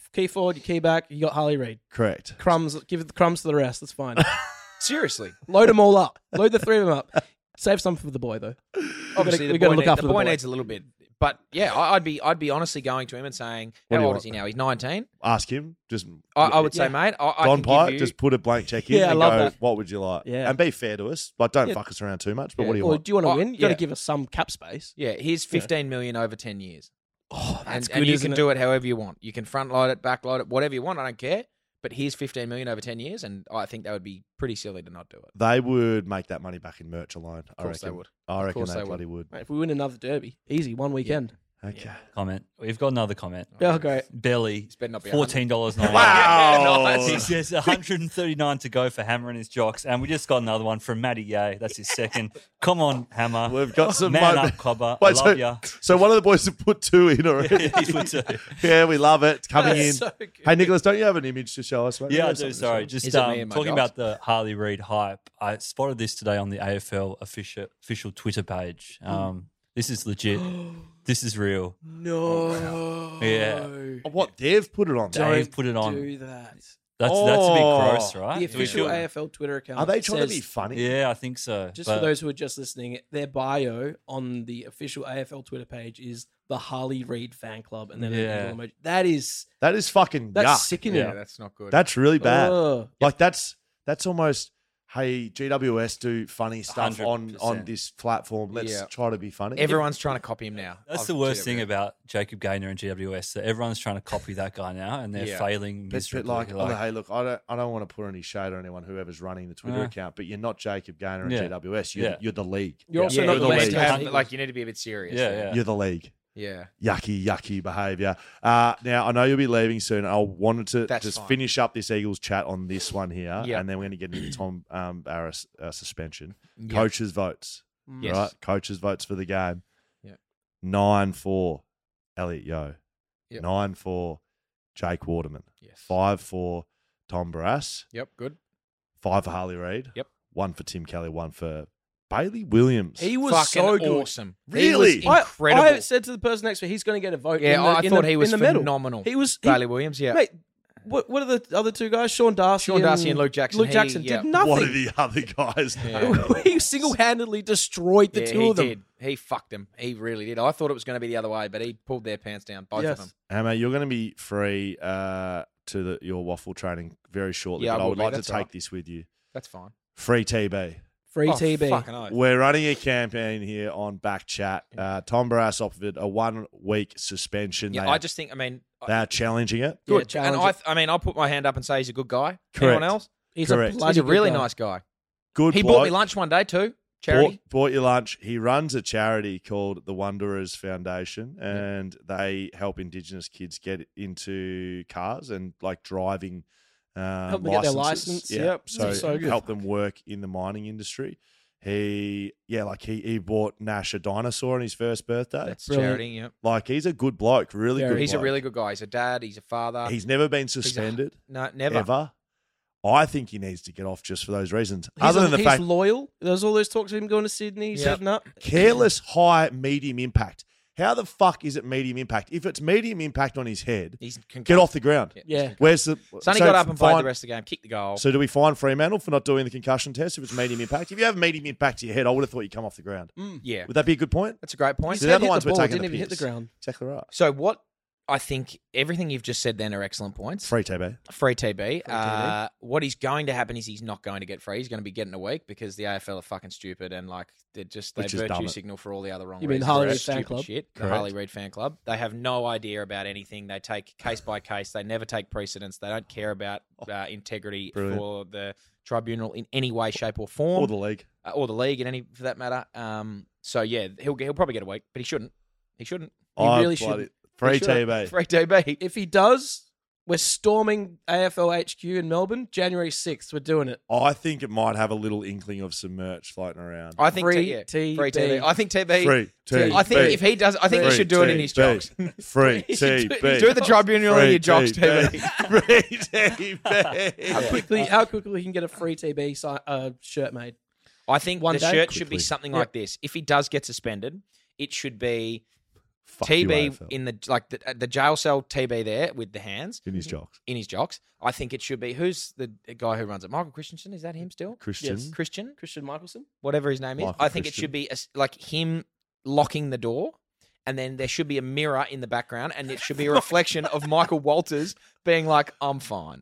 S1: key forward, you key back, you got Harley Reid.
S4: Correct.
S1: Crumbs, give the crumbs to the rest. That's fine.
S5: Seriously.
S1: Load them all up. Load the three of them up. Save some for the boy though.
S5: Obviously,
S1: we
S5: the,
S1: gotta
S5: boy
S1: look
S5: need-
S1: after
S5: the
S1: the
S5: boy
S1: boy.
S5: needs a little bit. But yeah, I- I'd be I'd be honestly going to him and saying,
S4: What
S5: how
S4: do you
S5: old
S4: want?
S5: is he now? He's nineteen.
S4: Ask him. Just
S5: I, I would say,
S1: Yeah.
S5: mate, I, I
S4: Don
S5: can
S4: Pike,
S5: give you,
S4: just put a blank check in
S1: Yeah, I
S4: and
S1: love
S4: go,
S1: that.
S4: what would you like?
S1: Yeah.
S4: And be fair to us. Like, don't
S1: Yeah.
S4: fuck us around too much, but
S5: Yeah.
S4: what do you
S1: Or
S4: want?
S1: do you want to
S5: Oh,
S1: win? You got to
S5: yeah.
S1: give us some cap space.
S5: yeah, here's fifteen million over ten years.
S1: Oh, that's
S5: and,
S1: good.
S5: and you
S1: isn't
S5: can
S1: it?
S5: do it however you want. You can front load it, back load it, whatever you want. I don't care. But here's fifteen million over ten years, and I think that would be pretty silly to not do it.
S4: They would make that money back in merch alone.
S5: Of course
S4: I reckon.
S5: they would.
S4: I
S5: Of
S4: reckon
S5: course
S4: they
S5: they would.
S4: bloody would.
S1: Mate, if we win another derby, easy one weekend.
S4: Okay.
S6: Comment. We've got another comment.
S1: Yeah, great.
S6: Belly,
S5: This better not be
S6: fourteen dollars ninety.
S4: Wow.
S6: He says one hundred thirty-nine to go for Hammer and his jocks. And we just got another one from Matty Yeh. That's his second. Come on, Hammer.
S4: We've got some
S6: Man
S4: mo-
S6: up, Cobber.
S4: Wait,
S6: I
S4: so,
S6: love ya.
S4: so one of the boys have put two in already.
S6: He's put two.
S4: Yeah, we love it. It's coming in.
S1: That's so good.
S4: Hey, Nicholas, don't you have an image to show us? Mate?
S6: Yeah, I
S4: You have
S6: do.
S4: something to
S6: Sorry.
S4: show us?
S6: Just
S5: Is it me
S6: um,
S5: and my
S6: talking
S5: jocks?
S6: about the Harley Reid hype. I spotted this today on the A F L official official Twitter page. Um, this is legit. This is real.
S1: No.
S6: Yeah.
S4: Oh, what? They've put it on.
S1: Don't
S6: Dave put it on.
S1: do that.
S6: That's that's a bit
S4: Oh.
S6: gross, right?
S1: The
S6: Do we
S1: official
S6: feel-
S1: A F L Twitter account.
S4: Are they trying
S1: says,
S4: to be funny?
S6: Yeah, I think so.
S1: Just
S6: But-
S1: for those who are just listening, their bio on the official A F L Twitter page is the Harley Reid fan club, and then an
S6: Yeah.
S1: eagle emoji. That is
S4: That is fucking
S1: that's
S4: yuck.
S1: sickening.
S5: Yeah, that's not good.
S4: That's really bad.
S1: Ugh.
S4: Like that's that's almost hey G W S do funny stuff
S6: one hundred
S4: on on
S6: percent.
S4: this platform. Let's
S5: Yeah.
S4: try to be funny.
S5: Everyone's trying to copy him now.
S6: That's
S5: Of
S6: the worst
S5: G W S.
S6: thing about Jacob Gaynor and G W S. That everyone's trying to copy that guy now, and they're
S5: Yeah.
S6: failing
S4: But, but
S6: miserably.
S4: like,
S6: Like,
S4: hey, look, I don't, I don't want to put any shade on anyone whoever's running the Twitter
S6: Uh.
S4: account, but you're not Jacob Gaynor and
S6: Yeah.
S4: G W S. You're,
S6: Yeah.
S4: you're the league.
S1: You're also
S5: Yeah,
S1: not
S5: you
S1: the
S4: You're
S5: need
S1: West
S5: to
S1: Ham
S5: have-
S1: Eagles.
S5: like you need to be a bit serious.
S6: Yeah,
S5: there.
S6: yeah.
S4: You're the league.
S5: yeah.
S4: Yucky, yucky behaviour. Uh, now, I know you'll be leaving soon. I wanted to
S5: That's
S4: just
S5: fine.
S4: finish up this Eagles chat on this one here,
S5: Yep.
S4: and then we're going to get into Tom um, Barris uh, suspension.
S5: Yep.
S4: Coaches' votes.
S5: Yes.
S4: Right? Coaches' votes for the game.
S5: Yep.
S4: nine four, Elliot Yeo.
S5: Yep.
S4: nine four, Jake Waterman.
S5: Yes.
S4: five four, Tom Barras.
S5: Yep. Good.
S4: five for Harley Reid.
S5: Yep.
S4: one for Tim Kelly. one for Bailey Williams.
S1: He was
S5: Fucking
S1: so good.
S5: awesome.
S4: Really?
S5: He was
S1: I,
S5: incredible.
S1: I said to the person next to me, he's going to get a vote.
S5: Yeah,
S1: in the,
S5: I
S1: in
S5: thought
S1: the,
S5: he was
S1: in the middle.
S5: phenomenal.
S1: He was he,
S5: Bailey Williams. Yeah.
S1: Mate, what what are the other two guys? Sean Darcy,
S5: Sean Darcy and Luke Jackson.
S1: Luke
S5: He-
S1: Jackson
S5: yeah.
S1: did nothing.
S4: What are the other guys?
S5: Yeah.
S1: he single handedly destroyed the
S5: Yeah,
S1: two
S5: he
S1: of them.
S5: did. He fucked him. He really did. I thought it was going to be the other way, but he pulled their pants down, both
S1: Yes.
S5: of them.
S4: Hammer, you're going to be free uh, to the, your waffle training very shortly,
S5: Yeah,
S4: but
S5: I
S4: I
S5: will
S4: would
S5: be.
S4: like to
S5: That's
S4: take
S5: all right.
S4: this with you.
S5: That's fine.
S4: Free T B.
S1: Free
S5: Oh,
S1: T B.
S5: fucking oath.
S4: We're running a campaign here on Back Chat. Uh, Tom Barras offered a one-week suspension.
S5: Yeah,
S4: they,
S5: I
S4: are,
S5: just think. I mean,
S4: they are challenging it.
S1: Yeah,
S5: good.
S1: challenge
S5: and I,
S1: it.
S5: I mean, I'll put my hand up and say he's a good guy.
S4: Correct.
S5: Anyone else?
S1: He's
S4: Correct.
S1: a bloody
S5: He's a
S1: good
S5: really
S1: guy.
S5: nice guy.
S4: Good
S5: He
S4: bloke.
S5: bought me lunch one day too. Charity.
S4: Bought, bought you lunch. He runs a charity called the Wanderers Foundation, and they help Indigenous kids get into cars and like driving. Um,
S1: Help them get their
S4: licenses.
S1: license.
S4: Yeah.
S1: Yep.
S4: So,
S1: So good.
S4: help them work in the mining industry. He, yeah, like he, he bought Nash a dinosaur on his first birthday.
S5: That's
S1: Brilliant.
S5: charity. Yeah.
S4: Like he's a good bloke, really
S1: Very.
S4: good.
S5: He's a
S4: bloke.
S5: really good guy. He's a dad. He's a father.
S4: He's never been
S5: He's a-
S4: suspended
S5: no, never.
S4: ever. I think he needs to get off just for those reasons.
S1: He's,
S4: Other
S1: a-
S4: than the
S1: he's
S4: fact,
S1: loyal. There's all those talks of him going to Sydney,
S5: Yep.
S1: setting up.
S4: careless, high, medium impact. How the fuck is it medium impact? If it's medium impact on his head,
S5: He's concussed.
S4: get off the ground.
S1: Yeah.
S4: Where's the
S5: Sonny
S4: so
S5: got up and played
S4: fine-
S5: the rest of the game, kicked the goal.
S4: So do we fine Fremantle for not doing the concussion test if it's medium impact? If you have medium impact to your head, I would have thought you'd come off the ground.
S5: yeah,
S4: Would that be a good point?
S5: that's a great point.
S4: His
S1: His
S4: the
S1: head
S4: other
S1: hit
S4: ones
S1: the
S4: were
S1: ball,
S4: taking
S1: didn't
S4: the
S1: even hit the
S4: piss.
S1: ground.
S4: Exactly right.
S5: So what I think everything you've just said then are excellent points.
S4: Free T B.
S5: Free T B. Uh, what is going to happen is he's not going to get free. He's going to be getting a week because the A F L are fucking stupid and like they're just they
S4: Which is dumb
S5: virtue
S4: it.
S5: signal for all the other wrong
S1: You mean
S5: reasons.
S1: Harley
S5: They're
S1: Reid fan
S5: stupid
S1: club?
S5: Shit. The
S4: Correct.
S5: Harley Reid fan club. They have no idea about anything. They take case by case. They never take precedence. They don't care about uh, integrity
S4: Brilliant.
S5: for the tribunal in any way, shape, or form,
S4: Or the league.
S5: uh, or the league in any for that matter. Um, so yeah, he'll he'll probably get a week, but he shouldn't. He shouldn't.
S1: He
S4: I
S1: really
S4: bloody-
S1: shouldn't.
S4: Free
S5: He
S4: T
S5: shouldn't.
S4: B.
S5: Free T B.
S1: If he does, we're storming A F L H Q in Melbourne, January sixth. We're doing it.
S4: I think it might have a little inkling of some merch floating around.
S5: I think
S1: Free
S5: T- yeah,
S1: T B.
S5: free T B. I think T B.
S4: Free T B.
S5: I think if he does, I think he
S4: Free
S5: should do it in
S4: T
S5: his
S4: B.
S5: jocks.
S4: Free
S1: He should
S4: T
S1: do-
S4: B.
S5: Do the tribunal in
S4: Free
S5: your jocks,
S4: T
S5: T
S4: B.
S5: B.
S4: Free T B.
S1: How quickly, how quickly he can get a free T B si- uh, shirt made.
S5: I think
S1: One
S5: the
S1: day?
S5: shirt should be
S4: Quickly.
S5: something
S1: Yep.
S5: like this. If he does get suspended, it should be
S4: Fuck
S5: T
S4: you,
S5: B
S4: A F L.
S5: in the like the, the jail cell T B there with the hands
S4: in his jocks.
S5: in his jocks. I think it should be who's the guy who runs it? Michael Christensen, is that him still?
S4: Christian.
S1: Yes.
S5: Christian,
S1: Christian Michelson.
S5: whatever his name is.
S4: Michael
S5: I think
S4: Christian.
S5: it should be a, like him locking the door, and then there should be a mirror in the background, and it should be a reflection of Michael Walters being like, "I'm fine."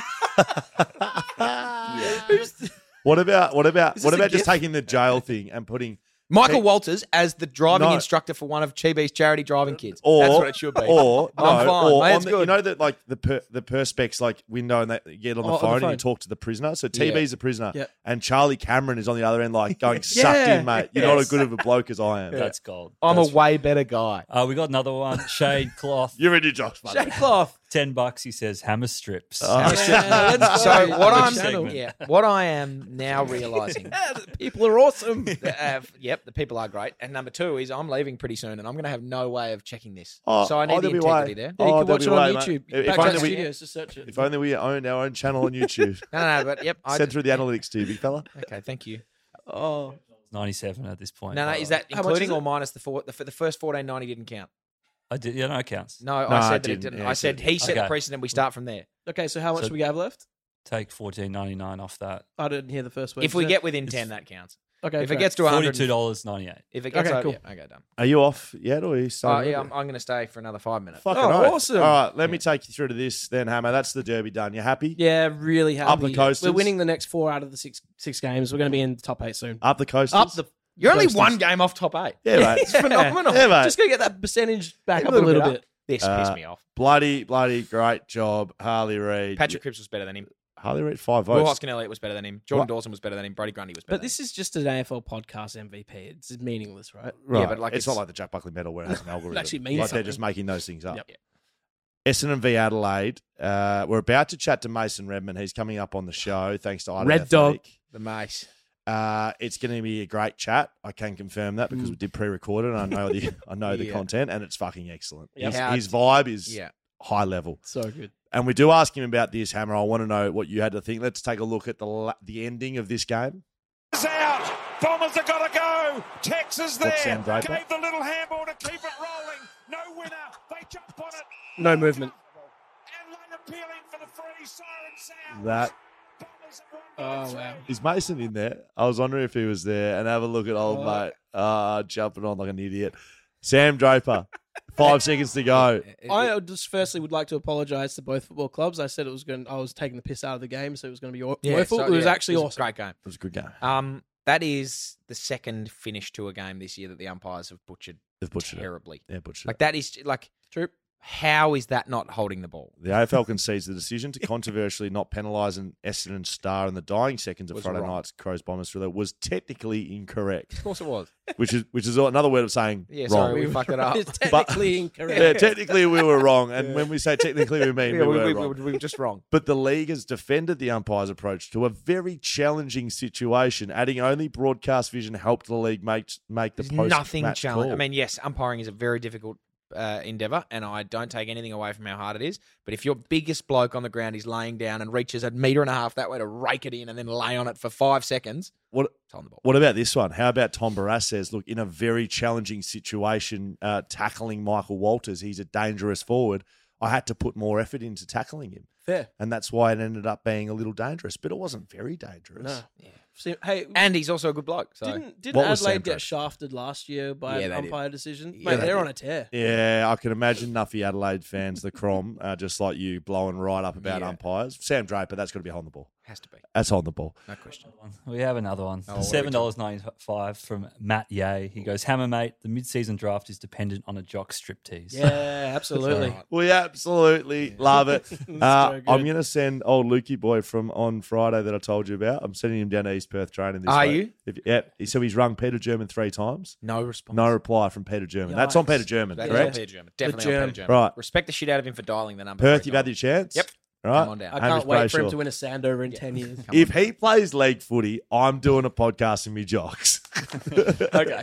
S4: What about what about
S1: Is
S4: what
S1: this a
S4: about just
S1: gif?
S4: taking the jail thing and putting
S5: Michael
S4: Hey-
S5: Walters as the driving
S4: No.
S5: instructor for one of T B's charity driving kids.
S4: or
S5: That's what it should be.
S4: Or no,
S5: I'm fine,
S4: or
S5: mate,
S4: on
S5: it's
S4: the,
S5: good.
S4: you know that like the per, the perspex like window and that you get on the,
S1: Oh, on the
S4: phone and you
S1: phone.
S4: talk to the prisoner. So T B's a prisoner,
S1: Yep.
S4: and Charlie Cameron is on the other end, like going sucked
S1: Yeah.
S4: in, mate. You're not
S5: Yes.
S4: as good of a bloke as I am.
S6: That's gold.
S5: I'm
S6: That's
S5: a way better guy.
S6: Uh, we got another one. Shade Cloth,
S4: You're in your jocks, mate.
S1: Shake cloth.
S6: ten bucks. He says hammer strips.
S4: Oh.
S1: Yeah, let's
S5: So
S1: go.
S5: what
S1: Good
S5: I'm
S1: channel.
S5: yeah, what I am now realizing.
S1: Yeah, the people are awesome.
S5: uh, yep, the people are great. And number two is I'm leaving pretty soon, and I'm going to have no way of checking this.
S4: Oh,
S5: so I need
S4: oh,
S5: the
S4: there'll be
S5: integrity
S4: way.
S5: there.
S1: Yeah, you
S4: Oh,
S1: can watch it
S4: there'll
S1: on
S4: be way,
S1: YouTube.
S4: mate. If
S1: Backchat
S4: only we-
S1: Studios, just search it.
S4: If only we owned our own channel on YouTube.
S5: No, no, no, but yep. I
S4: Send through the analytics to you, big fella.
S5: Okay, thank you.
S1: Oh,
S6: ninety-seven at this point.
S5: No, no, is that
S1: How much
S5: including
S1: is it?
S5: or minus the four? The, the first fourteen ninety didn't count.
S6: I did. Yeah, no, it counts.
S5: No,
S4: No,
S5: I
S4: it
S5: said that it
S4: didn't.
S5: didn't.
S4: Yeah,
S5: I
S4: it
S5: said
S4: didn't.
S5: he set the
S6: Okay.
S5: precedent. We start from there.
S1: okay. So how much
S6: So-
S1: do we have left?
S6: Take fourteen ninety nine off that.
S1: I didn't hear the first word.
S5: If we
S1: So-
S5: get within ten, that counts.
S1: okay,
S5: If it
S1: great.
S5: gets to one
S6: Forty
S5: hundred,
S6: two dollars ninety eight.
S5: if it gets
S1: Okay,
S5: over,
S1: cool.
S5: yeah, okay, done.
S4: Are you off yet, or are you
S5: Oh
S4: starting?
S5: yeah, I'm, I'm going to stay for another five minutes.
S4: Fucking
S1: Oh,
S4: oath.
S1: awesome.
S4: All right, let me take you through to this then, Hammer. That's the derby done. You happy?
S1: yeah, really happy.
S4: Up the coasters?
S1: We're winning the next four out of the six six games. We're going to be in the top eight soon.
S4: Up the coast.
S1: Up the.
S5: You're only
S1: coasters.
S5: one game off top eight.
S4: Yeah, mate.
S5: It's phenomenal.
S4: Yeah, mate.
S1: Just going to get that percentage back
S5: A
S1: up a
S5: little
S1: little
S5: bit
S1: bit.
S5: up. This
S4: Uh,
S5: pissed me off.
S4: Bloody, bloody great job, Harley Reid.
S5: Patrick Cripps was better than him.
S4: Harley Reid, five
S5: Will
S4: votes.
S5: Hoskin Elliott was better than him. Jordan
S4: What?
S5: Dawson was better than him. Brody Grundy was better
S1: But this is just an A F L podcast M V P. It's meaningless, right?
S4: Right.
S5: Yeah, but like
S4: it's,
S5: it's-
S4: not like the Jack Buckley medal where it has an algorithm.
S1: actually means
S4: like they're
S1: something.
S4: just making those things up.
S1: Yep.
S4: Essendon v Adelaide. Uh, we're about to chat to Mason Redmond. He's coming up on the show. Thanks to Ida
S1: Red Dog.
S4: Athletic.
S5: the mace.
S4: Uh, it's going to be a great chat. I can confirm that because we did pre-record it. And I know the I know the
S5: Yeah.
S4: content, and it's fucking excellent.
S1: Yep.
S4: His,
S5: How-
S4: his vibe is
S5: Yeah.
S4: high level.
S1: So good.
S4: And we do ask him about this, Hammer. I want to know what you had to think. Let's take a look at the la- the ending of this game.
S9: Is out. Bombers have got to go. Texas there.
S4: What's Sam Draper?
S9: Gave the little handball to keep it rolling. No winner. They jump on it.
S1: No movement.
S9: Adelaide appealing for the free siren sound.
S4: That
S9: Bombers have won
S1: Oh,
S9: by
S1: wow.
S9: three.
S4: is Mason in there. I was wondering if he was there. And have a look at old
S1: Oh.
S4: mate uh, jumping on like an idiot. Sam Draper. Five seconds to go.
S1: I just firstly would like to apologise to both football clubs. I said it was going. I was taking the piss out of the game, so it was going to be aw-
S5: Yeah,
S1: woeful.
S5: so-
S1: it was
S5: yeah,
S1: actually
S5: it was a
S1: awesome.
S5: Great game.
S4: It was a good game.
S5: Um, that is the second finish to a game this year that the umpires have butchered
S4: They've butchered it.
S5: terribly.
S4: Yeah, butchered
S5: Like
S4: it.
S5: that is like
S1: True.
S5: how is that not holding the ball?
S4: The A F L concedes the decision to controversially not penalise an Essendon star in the dying seconds of
S5: Was
S4: Friday
S5: wrong.
S4: night's Crows Bombers thriller was technically incorrect,
S5: Of course it was.
S4: which is which is another word of saying
S5: Yeah,
S4: wrong.
S5: sorry, we fucked it up.
S1: It's technically incorrect.
S4: Yeah, technically we were wrong, and when we say technically, we mean
S5: Yeah,
S4: we,
S5: we,
S4: were
S5: we,
S4: wrong.
S5: we, we were just wrong.
S4: But the league has defended the umpire's approach to a very challenging situation, adding only broadcast vision helped the league make make the
S5: There's
S4: post
S5: nothing
S4: match
S5: challenging.
S4: call.
S5: I mean, yes, umpiring is a very difficult uh, endeavour, and I don't take anything away from how hard it is. But if your biggest bloke on the ground is laying down and reaches a metre and a half that way to rake it in and then lay on it for five seconds,
S4: what
S5: it's on the ball.
S4: What about this one? How about Tom Barras says, look, in a very challenging situation, uh, tackling Michael Walters, he's a dangerous forward. I had to put more effort into tackling him.
S1: Fair.
S4: And that's why it ended up being a little dangerous, but it wasn't very dangerous.
S1: No. See, hey,
S5: And he's also a good bloke. So
S1: didn't didn't
S4: What was Sam
S1: Adelaide
S4: Draper?
S1: get shafted last year by
S5: Yeah,
S1: an
S5: they did.
S1: umpire decision?
S5: Yeah,
S1: Mate,
S5: they
S1: they're
S5: did.
S1: on a tear.
S4: Yeah, I can imagine Nuffy Adelaide fans, the Crom, uh, just like you, blowing right up about
S5: Yeah.
S4: umpires. Sam Draper, that's got to be on the ball.
S5: has to be.
S4: That's on the ball.
S5: No question.
S6: We have another one.
S5: Oh, what are we
S6: Seven dollars ninety five from Matt Yeh. He goes, Hammer mate, the mid season draft is dependent on a jock striptease.
S1: Yeah, absolutely.
S5: Right.
S4: We absolutely love it.
S1: so
S4: uh,
S1: good.
S4: I'm going to send old Lukey boy from on Friday that I told you about. I'm sending him down to East Perth training this
S5: Are
S4: week.
S5: you?
S4: If, yeah. So he's rung Peter German three times.
S5: No response.
S4: No reply from Peter German. That's on
S1: Yikes.
S4: Peter German,
S5: That is
S4: correct?
S5: on Peter German. Definitely
S1: The
S5: on
S1: Germ.
S5: Peter German.
S4: Right.
S5: Respect the shit out of him for dialing the number.
S4: Perth,
S5: for
S4: you've had your chance.
S5: Yep.
S4: Right.
S5: Come on down.
S1: I
S4: Hamish
S1: can't wait for him
S4: Brayshaw.
S1: to win a Sandover in ten years.
S5: Come
S4: If
S5: on.
S4: he plays league footy, I'm doing a podcast in me jocks.
S1: Okay.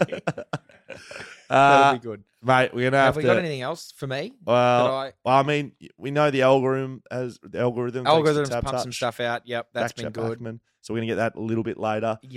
S4: Uh,
S5: That'll be good.
S4: mate, we're gonna have,
S5: Have we
S4: to.
S5: got anything else for me?
S4: Well,
S5: Did I-
S4: well, I mean, we know the algorithm has the algorithm. thanks to
S5: Algorithms
S4: Tab
S5: pumped some
S4: Touch,
S5: stuff out. Yep, that's
S4: Jack
S5: been good.
S4: Bachman. So we're gonna get that a little bit later.
S5: Yep.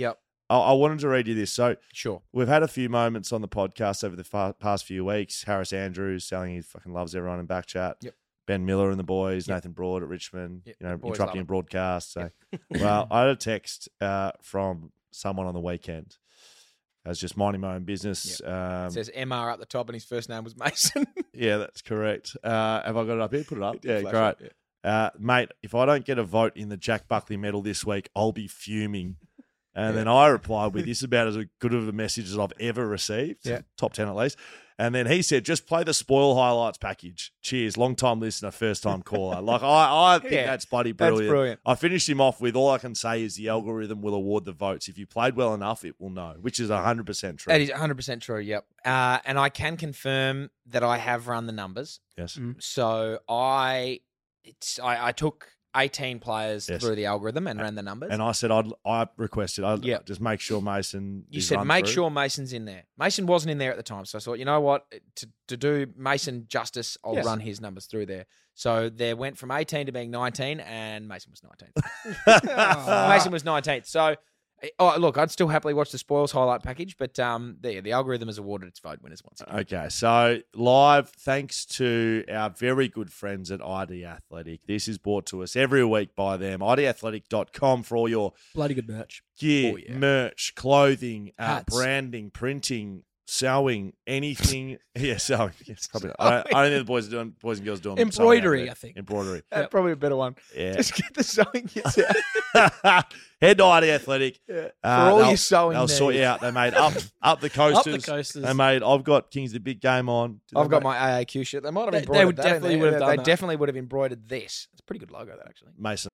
S4: I, I wanted to read you this. So
S5: Sure.
S4: we've had a few moments on the podcast over the fa- past few weeks. Harris Andrews saying he fucking loves everyone in back chat.
S5: Yep.
S4: Ben Miller and the boys,
S5: Yep.
S4: Nathan Broad at Richmond,
S5: Yep,
S4: you know,
S5: boys
S4: interrupting
S5: love
S4: a
S5: it.
S4: broadcast. So, well, I had a text uh, from someone on the weekend. I was just minding my own business. Um,
S5: It says M R at the top, and his first name was Mason.
S4: yeah, that's correct. Uh, have I got it up here? Put it up. Yeah,
S5: Flash
S4: great.
S5: up, yeah.
S4: Uh, mate, if I don't get a vote in the Jack Buckley medal this week, I'll be fuming. And then I replied with, this is about as good of a message as I've ever received.
S5: Yeah.
S4: Top ten at least. And then he said, just play the spoil highlights package. Cheers. Long time listener, first time caller. Like, I, I think
S5: Yeah,
S4: that's bloody
S5: that's
S4: brilliant.
S5: brilliant.
S4: I finished him off with, all I can say is the algorithm will award the votes. If you played well enough, it will know, which is one hundred percent true.
S5: That is one hundred percent true, yep. Uh, and I can confirm that I have run the numbers.
S4: Yes.
S5: So I it's I, I took eighteen players
S4: Yes.
S5: through the algorithm and ran the numbers.
S4: And I said, I'd, I requested, I'd
S5: Yeah.
S4: just make sure Mason
S5: You
S4: is
S5: said
S4: run
S5: make
S4: through.
S5: sure Mason's in there. Mason wasn't in there at the time, so I thought, you know what, to to do Mason justice, I'll
S1: Yes.
S5: run his numbers through there. So there went from eighteen to being nineteen, and Mason was nineteenth. Mason was nineteenth. So, oh, look, I'd still happily watch the spoils highlight package, but um, the the algorithm has awarded its vote winners once again.
S4: Okay, so live, thanks to our very good friends at I D Athletic. This is brought to us every week by them. I D athletic dot com for all your
S1: Bloody good merch.
S4: gear,
S5: Oh, yeah.
S4: merch, clothing, uh,
S1: Hats.
S4: branding, printing, sewing, anything. yeah, sewing. Yes, probably. I, don't, I don't think the boys are doing. Boys and girls are doing sewing out
S1: Embroidery,
S4: there.
S1: I think.
S4: Embroidery.
S5: That's probably a better one.
S4: Yeah.
S5: Just get the sewing kits out.
S4: Head to I D Athletic.
S5: Yeah.
S4: Uh,
S5: For all
S4: they'll-
S5: your sewing
S4: They'll sort you
S5: needs.
S4: out. They made up up the coasters.
S1: Up the coasters.
S4: They made. I've got Kings the Big Game on. Did
S5: I've
S4: they
S5: got
S4: make-
S5: my A A Q shirt. They might have
S1: They-
S5: embroidered
S1: they would
S5: that in
S1: definitely
S5: there.
S1: would have
S5: They
S1: done that.
S5: definitely would have embroidered this. It's a pretty good logo, that actually.
S4: Mason.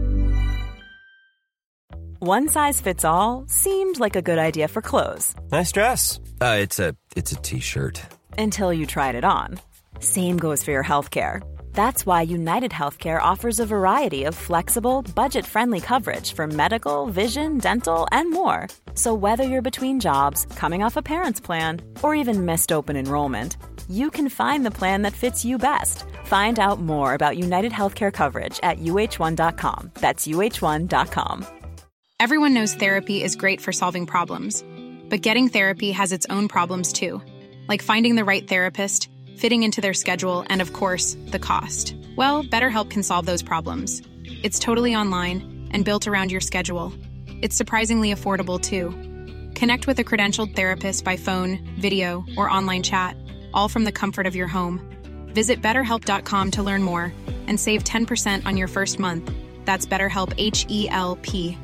S10: One size fits all seemed like a good idea for clothes
S11: Nice dress. Uh, it's a it's a t-shirt.
S10: until you tried it on. Same goes for your healthcare. That's why United Healthcare offers a variety of flexible, budget-friendly coverage for medical, vision, dental, and more. So whether you're between jobs, coming off a parent's plan, or even missed open enrollment, you can find the plan that fits you best. Find out more about United Healthcare coverage at U H one dot com. That's U H one dot com.
S12: Everyone knows therapy is great for solving problems, but getting therapy has its own problems too, like finding the right therapist, fitting into their schedule, and of course, the cost. Well, BetterHelp can solve those problems. It's totally online and built around your schedule. It's surprisingly affordable too. Connect with a credentialed therapist by phone, video, or online chat, all from the comfort of your home. Visit better help dot com to learn more and save ten percent on your first month. That's BetterHelp, H E L P.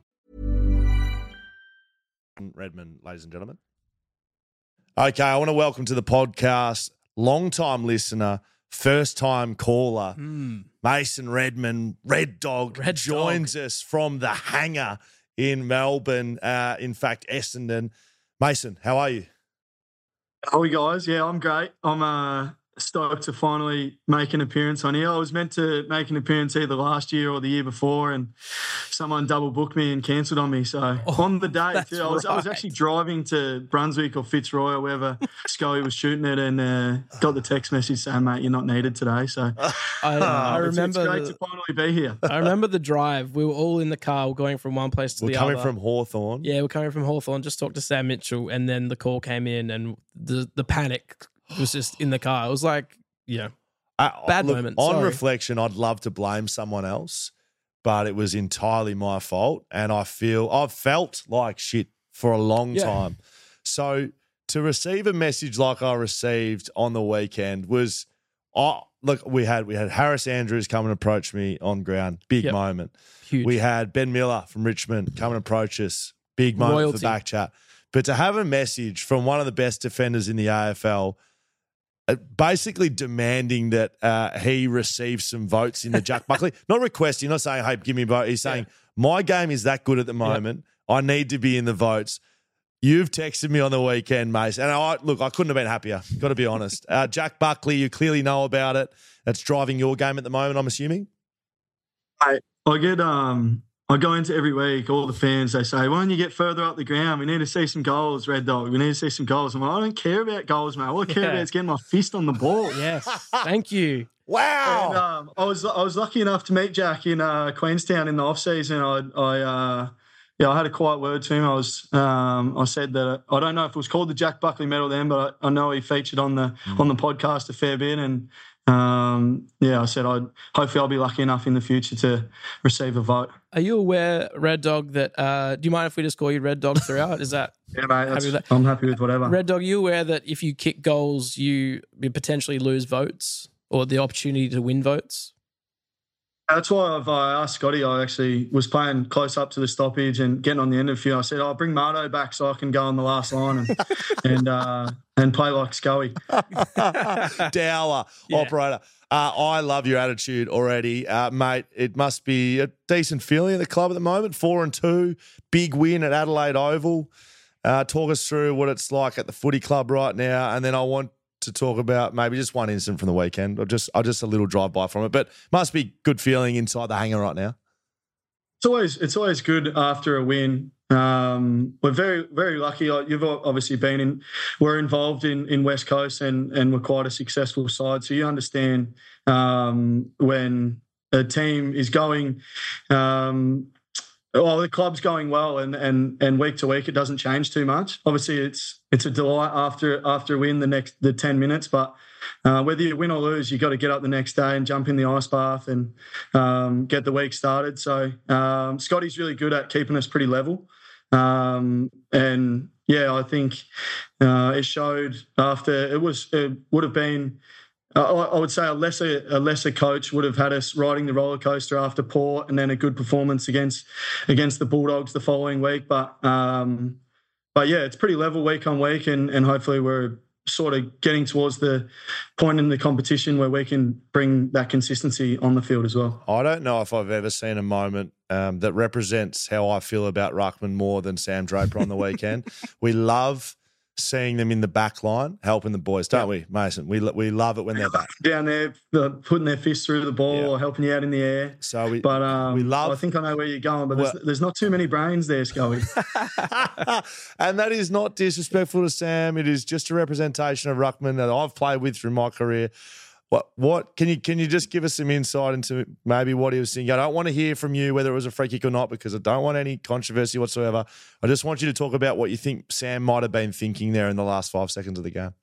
S4: Redmond, ladies and gentlemen. Okay, I want to welcome to the podcast long-time listener, first-time caller, Mason Redmond, Red Dog,
S1: Red
S4: joins us from the hangar in Melbourne, uh, in fact, Essendon. Mason, how are you?
S13: How are we, guys? Yeah, I'm great. I'm uh, stoked to finally make an appearance on here. I was meant to make an appearance either last year or the year before, and someone double booked me and cancelled on me. So
S1: Oh,
S13: on the day,
S1: that's
S13: too, I was, I was
S1: right.
S13: actually driving to Brunswick or Fitzroy or wherever Scully was shooting it, and uh, got the text message saying, "Mate, you're not needed today." So
S1: I, I
S13: it's-
S1: remember.
S13: it's great
S1: the-
S13: to finally be here.
S1: I remember the drive. We were all in the car, going from one place to
S4: We're
S1: the
S4: coming
S1: other.
S4: from Hawthorn.
S1: Yeah, we're coming from Hawthorn. Just talked to Sam Mitchell, and then the call came in, and the the panic was just in the car. It was like, yeah,
S4: Uh,
S1: Bad
S4: look,
S1: moment,
S4: On
S1: sorry.
S4: reflection, I'd love to blame someone else, but it was entirely my fault. And I feel I've felt like shit for a long
S1: Yeah.
S4: time. So to receive a message like I received on the weekend was, oh, look, we had we had Harris Andrews come and approach me on ground, big
S1: Yep.
S4: moment.
S1: huge.
S4: We had Ben Miller from Richmond come and approach us, big moment
S1: Royalty.
S4: for back chat. But to have a message from one of the best defenders in the A F L, uh, basically demanding that uh, he receive some votes in the Jack Buckley, not requesting, not saying, hey, give me a vote. He's saying, my game is that good at the moment. I need to be in the votes. You've texted me on the weekend, mate. And I look, I couldn't have been happier, got to be honest. Uh, Jack Buckley, you clearly know about it. That's driving your game at the moment, I'm assuming.
S13: I, I get um I go into every week, all the fans, they say, why don't you get further up the ground? We need to see some goals, Red Dog. We need to see some goals. I'm like, I don't care about goals, mate. All I care
S1: Yeah.
S13: about is getting my fist on the ball.
S1: Yes, thank you.
S4: Wow.
S13: And, um, I was I was lucky enough to meet Jack in uh, Queenstown in the off season. I I uh, yeah, I had a quiet word to him. I was, um, I said that I don't know if it was called the Jack Buckley Medal then, but I, I know he featured on the mm. on the podcast a fair bit, and um, yeah, I said I'd hopefully I'll be lucky enough in the future to receive a vote.
S1: Are you aware, Red Dog, that uh, do you mind if we just call you Red Dog throughout? Is that
S13: yeah, mate? Happy that? I'm happy with whatever.
S1: Red Dog, are you aware that if you kick goals, you, you potentially lose votes or the opportunity to win votes?
S13: That's why I've uh, asked Scotty. I actually was playing close up to the stoppage and getting on the end of the field. I said, "I'll bring Marto back so I can go on the last line and and uh, and play like Scully."
S4: Dower, yeah. Operator. Uh, I love your attitude already, uh, mate. It must be a decent feeling at the club at the moment. Four and two, big win at Adelaide Oval. Uh, talk us through what it's like at the footy club right now, and then I want to talk about maybe just one incident from the weekend, or just, or just a little drive by from it. But must be good feeling inside the hangar right now.
S13: It's always it's always good after a win. Um, we're very very lucky. You've obviously been in. We're involved in in West Coast, and and we're quite a successful side. So you understand um, when a team is going. Um, Well, the club's going well, and, and and week to week it doesn't change too much. Obviously, it's it's a delight after after a win the next the ten minutes, but uh, whether you win or lose, you got to get up the next day and jump in the ice bath and um, get the week started. So um, Scotty's really good at keeping us pretty level, um, and yeah, I think uh, it showed after it was it would have been. Uh, I would say a lesser a lesser coach would have had us riding the roller coaster after Port, and then a good performance against against the Bulldogs the following week. But um, but yeah, it's pretty level week on week, and and hopefully we're sort of getting towards the point in the competition where we can bring that consistency on the field as well.
S4: I don't know if I've ever seen a moment um, that represents how I feel about Ruckman more than Sam Draper on the weekend. We love seeing them in the back line, helping the boys, don't yeah. we, Mason? We we love it when they're back.
S13: Down there, uh, putting their fists through the ball yeah. or helping you out in the air.
S4: So we,
S13: but, um,
S4: we love...
S13: I think I know where you're going, but well, there's, there's not too many brains there, Scully.
S4: And that is not disrespectful to Sam. It is just a representation of Ruckman that I've played with through my career. What what can you can you just give us some insight into maybe what he was thinking? I don't want to hear from you whether it was a free kick or not, because I don't want any controversy whatsoever. I just want you to talk about what you think Sam might have been thinking there in the last five seconds of the game.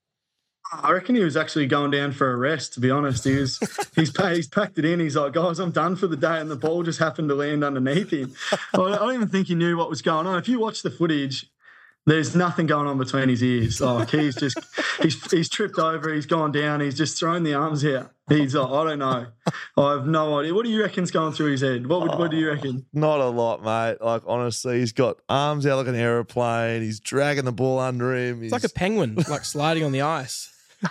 S13: I reckon he was actually going down for a rest, to be honest. He was, he's, he's packed it in. He's like, guys, I'm done for the day. And the ball just happened to land underneath him. I don't even think he knew what was going on. If you watch the footage, there's nothing going on between his ears. Like he's just, he's he's tripped over, he's gone down, he's just thrown the arms out. He's like, I don't know. I have no idea. What do you reckon's going through his head? What would, oh, what do you reckon?
S4: Not a lot, mate. Like, honestly, he's got arms out like an aeroplane. He's dragging the ball under him.
S1: It's he's... like a penguin, like sliding on the ice.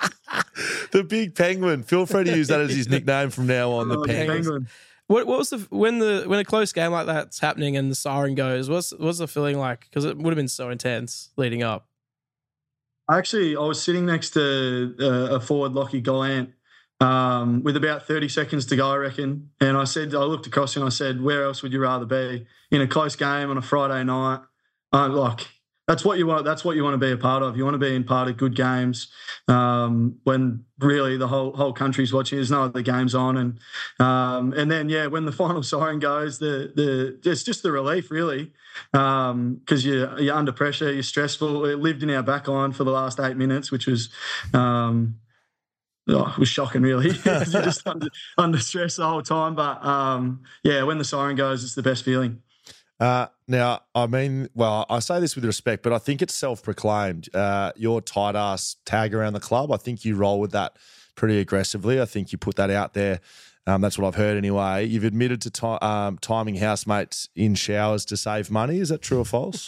S4: The big penguin. Feel free to use that as his nickname from now on, the
S13: oh,
S4: penguin.
S13: penguin.
S1: What, what was the when the when a close game like that's happening and the siren goes? What's what's the feeling like? Because it would have been so intense leading up.
S13: Actually, I was sitting next to uh, a forward, Lockie Gallant, um, with about thirty seconds to go, I reckon. And I said, I looked across and I said, "Where else would you rather be in a close game on a Friday night?" Uh, like that's what you want. That's what you want to be a part of. You want to be in part of good games um, when really the whole whole country's watching. There's no other games on, and um, and then yeah, when the final siren goes, the the it's just the relief really, because um, you're you're under pressure, you're stressful. It lived in our back line for the last eight minutes, which was. Um, Oh, it was shocking, really. You're just under, under stress the whole time. But, um, yeah, when the siren goes, it's the best feeling.
S4: Uh, now, I mean, well, I say this with respect, but I think it's self-proclaimed. Uh, your tight-ass tag around the club, I think you roll with that pretty aggressively. I think you put that out there. Um, that's what I've heard anyway. You've admitted to ti- um, timing housemates in showers to save money. Is that true or false?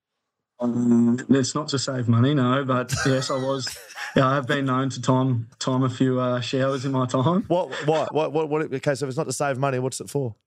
S13: Um, it's not to save money, no, but yes, I was. Yeah, I have been known to time time a few uh, showers in my time.
S4: What? What? What? What? what okay, so if it's not to save money, what's it for?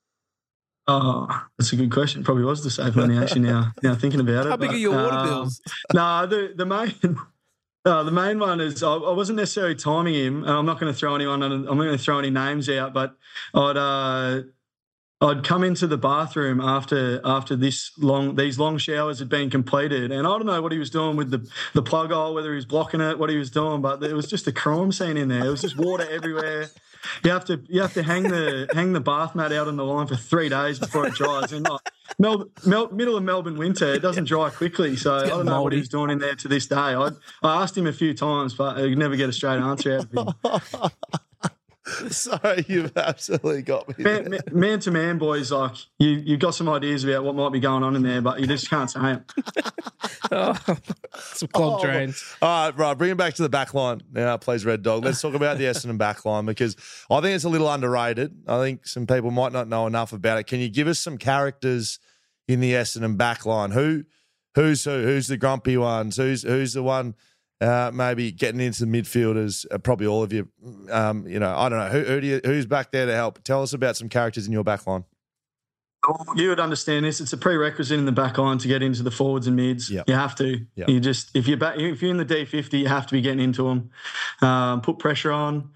S13: Oh, that's a good question. Probably was to save money, actually. Now, now thinking about it.
S1: How big
S13: but,
S1: are your water
S13: um,
S1: bills?
S13: No, the the main. Uh, the main one is I, I wasn't necessarily timing him, and I'm not going to throw anyone. I'm not going to throw any names out, but I'd. Uh, I'd come into the bathroom after after this long these long showers had been completed, and I don't know what he was doing with the, the plug hole, whether he was blocking it, what he was doing, but there was just a crime scene in there. There was just water everywhere. You have to you have to hang the hang the bath mat out on the line for three days before it dries, and like, Mel, Mel, middle of Melbourne winter, it doesn't dry quickly. So I don't know what
S1: mouldy.
S13: he was doing in there to this day. I, I asked him a few times, but I could never get a straight answer out of him.
S4: Sorry, you've absolutely got me.
S13: Man, man, man to man, boys, like you, you've got some ideas about what might be going on in there, but you just can't say them.
S1: Oh, some clogged drains.
S4: All right, right. Bring it back to the back line now, please, Red Dog. Let's talk about the Essendon back line because I think it's a little underrated. I think some people might not know enough about it. Can you give us some characters in the Essendon back line? Who, who's who? Who's the grumpy ones? Who's who's the one uh, maybe getting into the midfielders? Uh, probably all of you. Um, you know, I don't know. Who, who do you, who's back there to help? Tell us about some characters in your back line.
S13: You would understand this. It's a prerequisite in the back line to get into the forwards and mids.
S4: Yep.
S13: You have to.
S4: Yep.
S13: You just if you're back, if you're in the D fifty, you have to be getting into them. Um, put pressure on.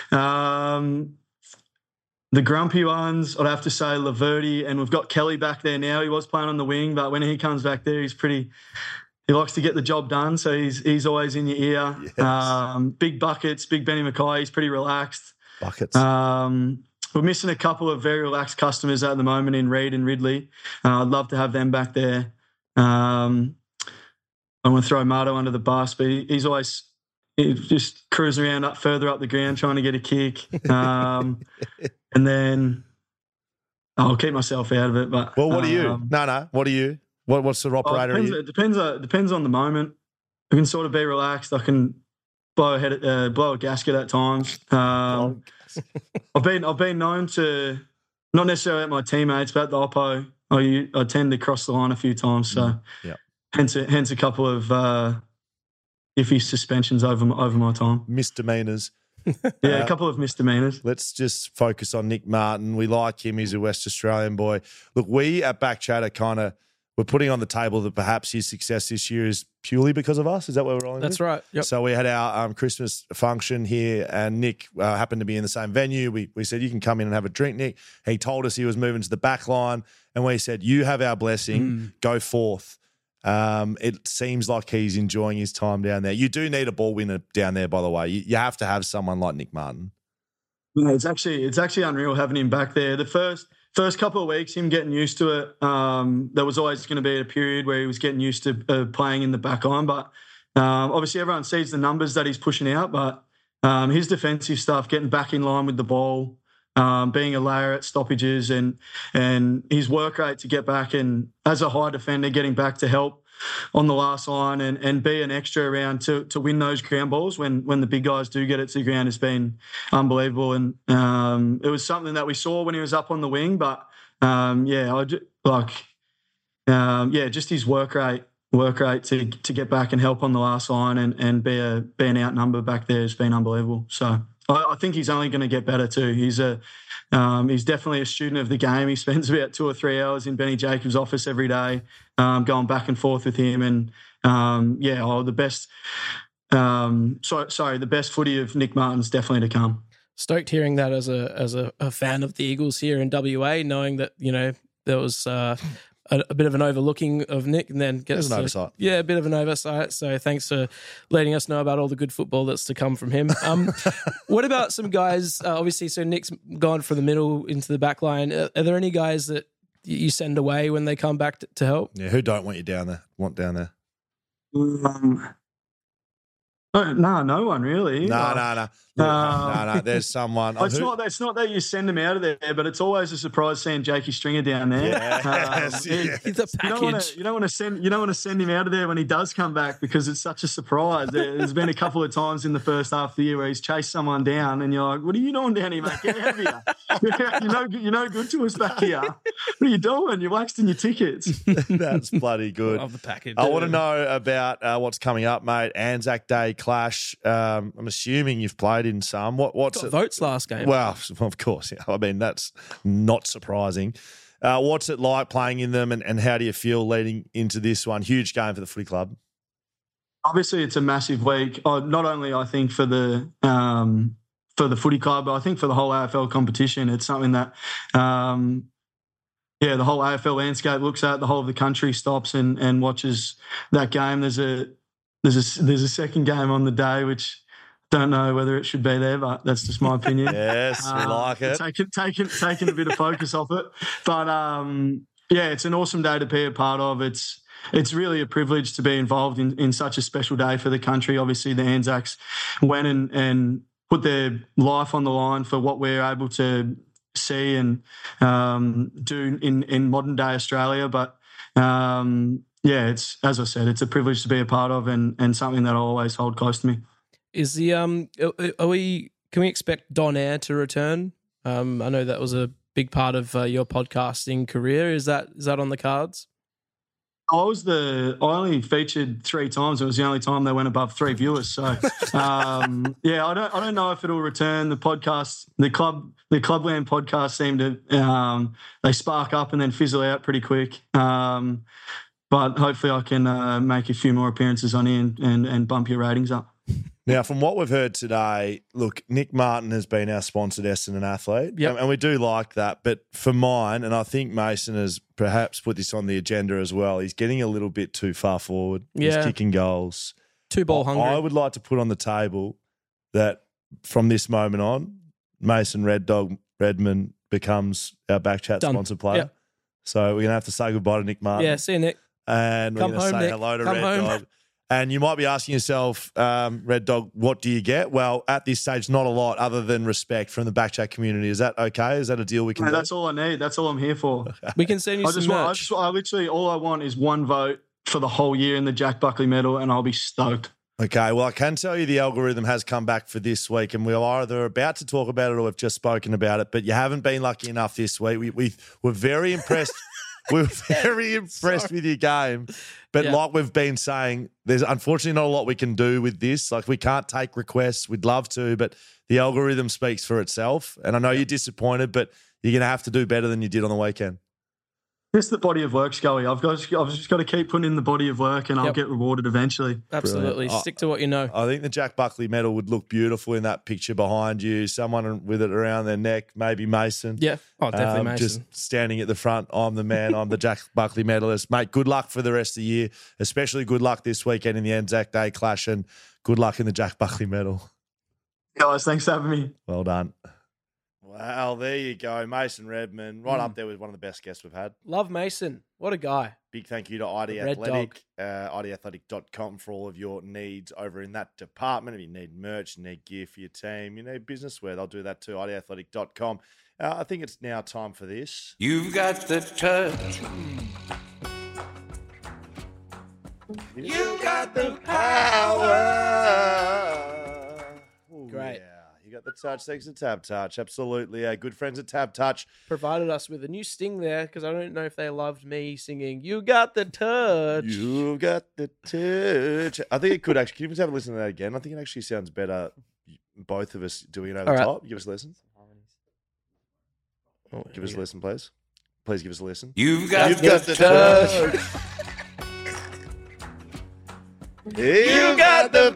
S13: Um, the grumpy ones, I'd have to say Laverty, and we've got Kelly back there now. He was playing on the wing, but when he comes back there, he's pretty. He likes to get the job done, so he's he's always in your ear.
S4: Yes.
S13: Um, big buckets, big Benny Mackay. He's pretty relaxed.
S4: Buckets.
S13: Um, We're missing a couple of very relaxed customers at the moment in Reid and Ridley. Uh, I'd love to have them back there. Um, I want to throw Marto under the bus, but he, he's always he's just cruising around up further up the ground trying to get a kick. Um, and then I'll keep myself out of it. But
S4: Well, what are you?
S13: um,
S4: No, no. What are you? What, what's the
S13: oh,
S4: operator?
S13: it depends,
S4: are you?
S13: it depends. uh, It depends on the moment. I can sort of be relaxed. I can blow a head, uh, blow a gasket at times. Um, I've been I've been known to not necessarily at my teammates, but at the oppo, I I tend to cross the line a few times. So
S4: Yeah.
S13: hence a, hence a couple of uh, iffy suspensions over my, over my time.
S4: Misdemeanors.
S13: Yeah,
S4: Uh,
S13: a couple of misdemeanors.
S4: Let's just focus on Nick Martin. We like him. He's a West Australian boy. Look, we at Back Chat are kind of we're putting on the table that perhaps his success this year is purely because of us. Is that what we're rolling
S1: That's
S4: with?
S1: right. Yep.
S4: So we had our um, Christmas function here, and Nick uh, happened to be in the same venue. We we said, you can come in and have a drink, Nick. He told us he was moving to the back line, and we said, you have our blessing.
S1: Mm.
S4: Go forth. Um, it seems like he's enjoying his time down there. You do need a ball winner down there, by the way. You, you have to have someone like Nick Martin.
S13: Yeah, it's actually it's actually unreal having him back there. The first first couple of weeks, him getting used to it. Um, there was always going to be a period where he was getting used to uh, playing in the back line, but um, obviously everyone sees the numbers that he's pushing out. But um, his defensive stuff, getting back in line with the ball, um, being a layer at stoppages, and and his work rate to get back and as a high defender, getting back to help on the last line and, and be an extra around to to win those ground balls when when the big guys do get it to the ground has been unbelievable. And um, it was something that we saw when he was up on the wing. But um, yeah, I ju- like um, yeah, just his work rate, work rate to to get back and help on the last line and and be a be an outnumber back there has been unbelievable. So I, I think he's only going to get better too. He's a Um, he's definitely a student of the game. He spends about two or three hours in Benny Jacobs' office every day, um, going back and forth with him. And um, yeah, oh, the best. Um, so, sorry, the best footy of Nick Martin's definitely to come.
S1: Stoked hearing that as a as a, a fan of the Eagles here in W A, knowing that you know there was uh, a, a bit of an overlooking of Nick, and then
S4: There's
S1: gets
S4: an
S1: to-
S4: oversight.
S1: Yeah, a bit of an oversight. So thanks for letting us know about all the good football that's to come from him. Um, what about some guys? Uh, obviously, so Nick's gone from the middle into the back line. Are, are there any guys that you send away when they come back to, to help?
S4: Yeah, who don't want you down there? Want down there?
S13: Um, no, no, no one really.
S4: No,
S13: Like,
S4: no, no.
S13: Um,
S4: no, no. There's someone.
S13: It's
S4: Who-
S13: not. It's not that you send them out of there, but it's always a surprise seeing Jakey Stringer down there.
S4: Yes,
S13: Um,
S4: yeah.
S1: He's a
S13: You don't want
S1: package.
S13: to. You don't want to send. You don't want to send him out of there when he does come back because it's such a surprise. There- There's been a couple of times in the first half of the year where he's chased someone down, and you're like, "What are you doing down here, mate? Get out of here! you're no, you're no good to us back here. What are you doing? You're wasting your tickets."
S4: That's bloody good.
S1: Love the package.
S4: I want to know about uh, what's coming up, mate. Anzac Day clash. Um, I'm assuming you've played in some. What, what's
S1: Got
S4: it?
S1: votes last game.
S4: Well, of course. Yeah. I mean, that's not surprising. Uh, what's it like playing in them, and, and how do you feel leading into this one? Huge game for the footy club.
S13: Obviously, it's a massive week. Uh, not only I think for the um, for the footy club, but I think for the whole A F L competition. It's something that, um, yeah, the whole A F L landscape looks at. The whole of the country stops and and watches that game. There's a there's a there's a second game on the day which. Don't know whether it should be there, but that's just my opinion.
S4: Yes, we
S13: Uh,
S4: like it.
S13: Taking taking taking a bit of focus off it, but um, yeah, it's an awesome day to be a part of. It's it's really a privilege to be involved in, in such a special day for the country. Obviously, the Anzacs went and, and put their life on the line for what we're able to see and um, do in, in modern day Australia. But um, yeah, it's as I said, it's a privilege to be a part of and, and something that I always hold close to me.
S1: Is the um are we can we expect Don Air to return? Um, I know that was a big part of uh, your podcasting career. Is that is that on the cards?
S13: I was the I only featured three times. It was the only time they went above three viewers. So um, yeah, I don't I don't know if it'll return. The podcast, the club, the Clubland podcast seem to um, they spark up and then fizzle out pretty quick. Um, but hopefully, I can uh, make a few more appearances on here and, and, and bump your ratings up.
S4: Now, from what we've heard today, look, Nick Martin has been our sponsored Essendon athlete,
S1: yep.
S4: and, and we do like that. But for mine, and I think Mason has perhaps put this on the agenda as well, he's getting a little bit too far forward.
S1: Yeah.
S4: He's kicking goals.
S1: Two ball hungry.
S4: I would like to put on the table that from this moment on, Mason Red Dog Redman becomes our Backchat
S1: Done.
S4: sponsored player.
S1: Yep.
S4: So we're going to have to say goodbye to Nick Martin.
S1: Yeah, see you, Nick.
S4: And
S1: Come
S4: we're going to
S1: home,
S4: say
S1: Nick.
S4: hello to
S1: Come
S4: Red
S1: home.
S4: Dog. And you might be asking yourself, um, Red Dog, what do you get? Well, at this stage, not a lot other than respect from the Backchat community. Is that okay? Is that a deal we can
S13: No,
S4: do?
S13: that's all I need. That's all I'm here for.
S1: We can send you
S13: I
S1: some
S13: just want, I
S1: merch.
S13: just, I literally, all I want is one vote for the whole year in the Jack Buckley medal, and I'll be stoked.
S4: Okay, well, I can tell you the algorithm has come back for this week, and we're either about to talk about it or we've just spoken about it, but you haven't been lucky enough this week. We, we were very impressed. We were very impressed
S1: Sorry.
S4: with your game. But
S1: Yeah.
S4: like we've been saying, there's unfortunately not a lot we can do with this. Like we can't take requests. We'd love to, but the algorithm speaks for itself. And I know you're disappointed, but you're going to have to do better than you did on the weekend.
S13: It's the body of work, Scully. I've got, I've just got to keep putting in the body of work, and I'll
S1: Yep.
S13: get rewarded eventually.
S1: Absolutely.
S4: Brilliant.
S1: Stick to what you know.
S4: I think the Jack Buckley medal would look beautiful in that picture behind you. Someone with it around their neck, maybe Mason.
S1: Yeah. Oh, definitely
S4: Um,
S1: Mason.
S4: Just standing at the front. I'm the man. I'm the Jack Buckley medalist. Mate, good luck for the rest of the year, especially good luck this weekend in the Anzac Day clash, and good luck in the Jack Buckley medal.
S13: Guys, thanks for having me.
S4: Well done. Well, there you go. Mason Redman, right
S1: Mm.
S4: up there with one of the best guests we've had.
S1: Love Mason. What a guy.
S4: Big thank you to I D
S1: The Red
S4: Athletic, uh, I D athletic dot com for all of your needs over in that department. If you need merch, you need gear for your team, you need business wear, they'll do that too, I D athletic dot com. Uh, I think it's now time for this.
S14: You've got the touch.
S4: You got the power. Ooh,
S1: Great.
S4: Yeah. You got the touch. Thanks to Tab Touch. Absolutely. Uh, good friends at Tab Touch.
S1: Provided us with a new sting there because I don't know if they loved me singing, You Got the Touch.
S4: You got the touch. I think it could actually. Can you just have a listen to that again? I think it actually sounds better, both of us doing it over
S1: All
S4: the
S1: right.
S4: top. Give us a listen.
S1: Oh,
S4: Give us a listen, please. Please give us a listen.
S14: You've got
S4: You've
S14: the
S4: got the
S14: touch.
S4: touch. You got the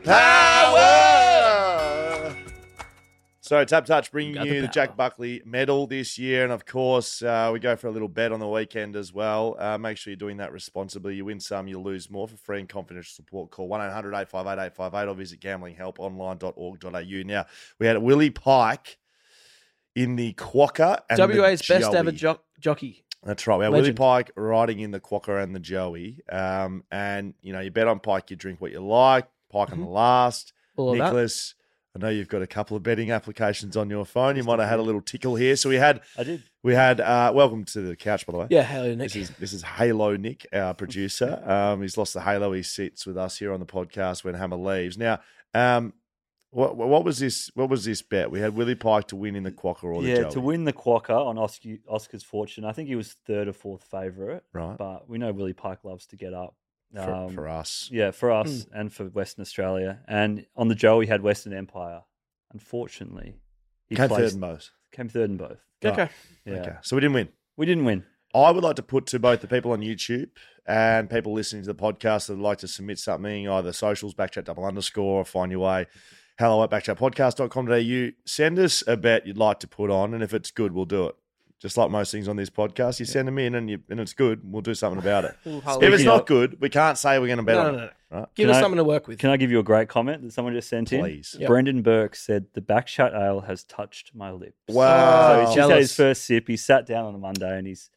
S4: power. So Tab Touch bringing
S1: got
S4: you
S1: the
S4: the,
S1: power.
S4: Jack Buckley medal this year. And, of course, uh, we go for a little bet on the weekend as well. Uh, make sure you're doing that responsibly. You win some, you lose more. For free and confidential support, call one eight hundred eight five eight eight five eight or visit gambling help online dot org dot a u. Now, we had Willie Pike in the Quokka and
S1: W A's
S4: the
S1: best ever
S4: Joey.
S1: jo- jockey.
S4: That's right. We had Willie
S1: Legend.
S4: Pike riding in the Quokka and the Joey. Um, and, you know, you bet on Pike, you drink what you like. Pike on the last.
S1: All of that.
S4: Nicholas, I know you've got a couple of betting applications on your phone. You might have had a little tickle here. So we had,
S6: I did.
S4: we had, uh, welcome to the couch, by the way.
S1: Yeah, hello, Nick.
S4: This is this is Halo Nick, our producer. Um, he's lost the halo. He sits with us here on the podcast when Hammer leaves. Now, um, what what was this? What was this bet? We had Willie Pike to win in the Quokka or the
S6: Yeah,
S4: Joey.
S6: to win the Quokka on Oscar, Oscar's fortune. I think he was third or fourth favourite.
S4: Right.
S6: But we know Willie Pike loves to get up.
S4: for,
S6: Um,
S4: for us.
S6: Yeah, for us
S1: Mm.
S6: and for Western Australia. And on the Joey, he had Western Empire. Unfortunately, he
S4: Came third
S6: placed-
S4: in both.
S6: Came third in both.
S1: Okay.
S6: Yeah.
S4: Okay, so we didn't win.
S6: We didn't win.
S4: I would like to put to both the people on YouTube and people listening to the podcast that would like to submit something, either socials, backchat double underscore, or find your way, hello at backchat podcast dot com dot a u. Send us a bet you'd like to put on, and if it's good, we'll do it. Just like most things on this podcast, you send them in and, you, and it's good, we'll do something about it.
S1: Ooh,
S4: If
S1: hallelujah.
S4: it's not good, we can't say we're going to bet
S1: No,
S4: on
S1: no,
S4: it.
S1: no.
S4: Right?
S1: Give
S6: Can
S1: us
S6: I-
S1: something to work with.
S6: Can I give you a great comment that someone just sent in?
S4: Please.
S1: Yep.
S6: Brendan Burke said, the backshot ale has touched my lips.
S4: Wow.
S6: So he's just had his
S1: Jealous.
S6: first sip. He sat down on a Monday and he's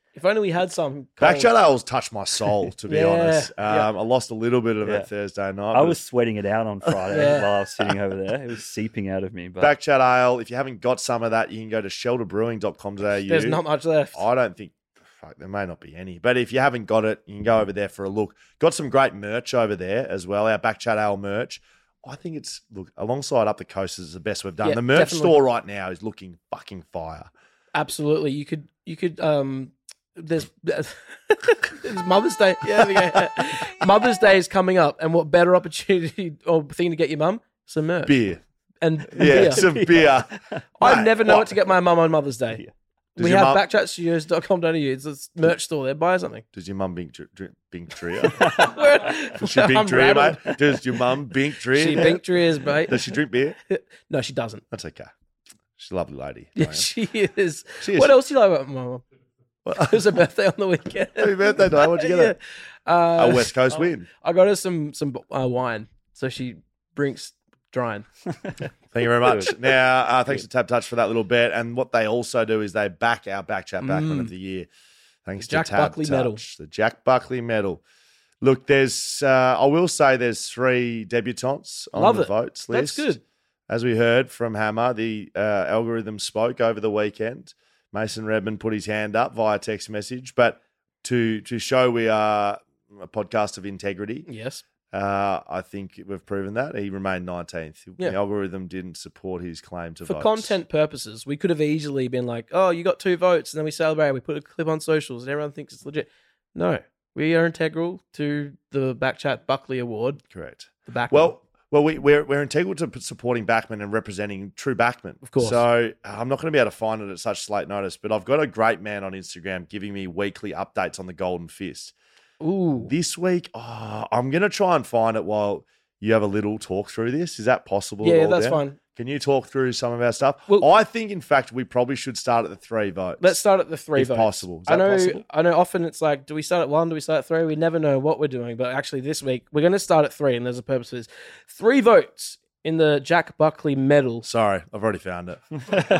S1: If only we had some.
S4: Backchat ales touched my soul, to be
S1: Yeah,
S4: honest. Um,
S1: yeah.
S4: I lost a little bit of
S6: Yeah.
S4: it Thursday night.
S6: I
S4: but
S6: was sweating it out on Friday
S1: Yeah.
S6: while I was sitting over there. It was seeping out of me. But
S4: Backchat ale, if you haven't got some of that, you can go to shelter brewing dot com dot a u.
S1: There's not much left.
S4: I don't think, fuck, there may not be any. But if you haven't got it, you can go over there for a look. Got some great merch over there as well, our Backchat ale merch. I think it's, look, alongside Up the Coast is the best we've done.
S1: Yeah,
S4: the merch
S1: definitely.
S4: store right now is looking fucking fire.
S1: Absolutely. You could, you could, um, there's, there's Mother's Day. Yeah, there we go. Mother's Day is coming up. And what better opportunity or thing to get your mum? Some merch.
S4: Beer.
S1: And, and
S4: Yeah,
S1: beer.
S4: some beer.
S1: I
S4: Mate,
S1: never know
S4: what?
S1: what to get my mum on Mother's Day.
S4: Does
S1: we
S4: your
S1: have
S4: mum-
S1: backchat studios dot com dot a u. It's a merch store there. Buy something.
S4: Does your mum bink, drink, bink Tria?
S1: Where-
S4: Does she
S1: I'm
S4: bink Tria,
S1: rattled.
S4: mate? Does your mum bink Tria?
S1: She bink Trias, mate.
S4: Does she drink beer?
S1: No, she doesn't.
S4: That's okay. She's a lovely lady.
S1: Yeah,
S4: Diane.
S1: she is.
S4: She is.
S1: What else do you like about my mum? It was her birthday on the weekend.
S4: Happy birthday, Diane. What'd you get her?
S1: Yeah. Uh,
S4: A West Coast win.
S1: I got her some some uh, wine, so she drinks drying.
S4: Thank you very much. Now, uh, thanks to Tab Touch for that little bet. And what they also do is they back our Backchat Backman
S1: Mm.
S4: of the Year. Thanks
S1: The Jack
S4: to Tab
S1: Buckley
S4: Touch.
S1: medal.
S4: The Jack Buckley medal. Look, there's, uh, I will say there's three debutantes on
S1: Love
S4: the
S1: it.
S4: votes list.
S1: That's good.
S4: As we heard from Hammer, the uh, algorithm spoke over the weekend. Mason Redmond put his hand up via text message. But to to show we are a podcast of integrity,
S1: Yes.
S4: uh, I think we've proven that. He remained nineteenth.
S1: Yeah.
S4: The algorithm didn't support his claim to
S1: For
S4: votes.
S1: content purposes, we could have easily been like, "Oh, you got two votes," and then we celebrate. We put a clip on socials, and everyone thinks it's legit. No, we are integral to the Backchat Buckley Award.
S4: Correct.
S1: The back.
S4: Well, well, we, we're we're integral to p- supporting backmen and representing true backmen.
S1: Of course.
S4: So I'm not going to be able to find it at such late notice, but I've got a great man on Instagram giving me weekly updates on the Golden Fist.
S1: Ooh.
S4: This week, oh, I'm going to try and find it while you have a little talk through this. Is that possible? at
S1: Yeah,
S4: all,
S1: that's
S4: Dan?
S1: fine.
S4: Can you talk through some of our stuff?
S1: Well-
S4: I think, in fact, we probably should start at the three votes.
S1: Let's start at the three
S4: if
S1: votes.
S4: possible. Is
S1: I
S4: that
S1: know.
S4: possible?
S1: I know. Often it's like, do we start at one? Do we start at three? We never know what we're doing. But actually, this week we're going to start at three, and there's a purpose for this. Three votes in the Jack Buckley medal.
S4: Sorry, I've already found it.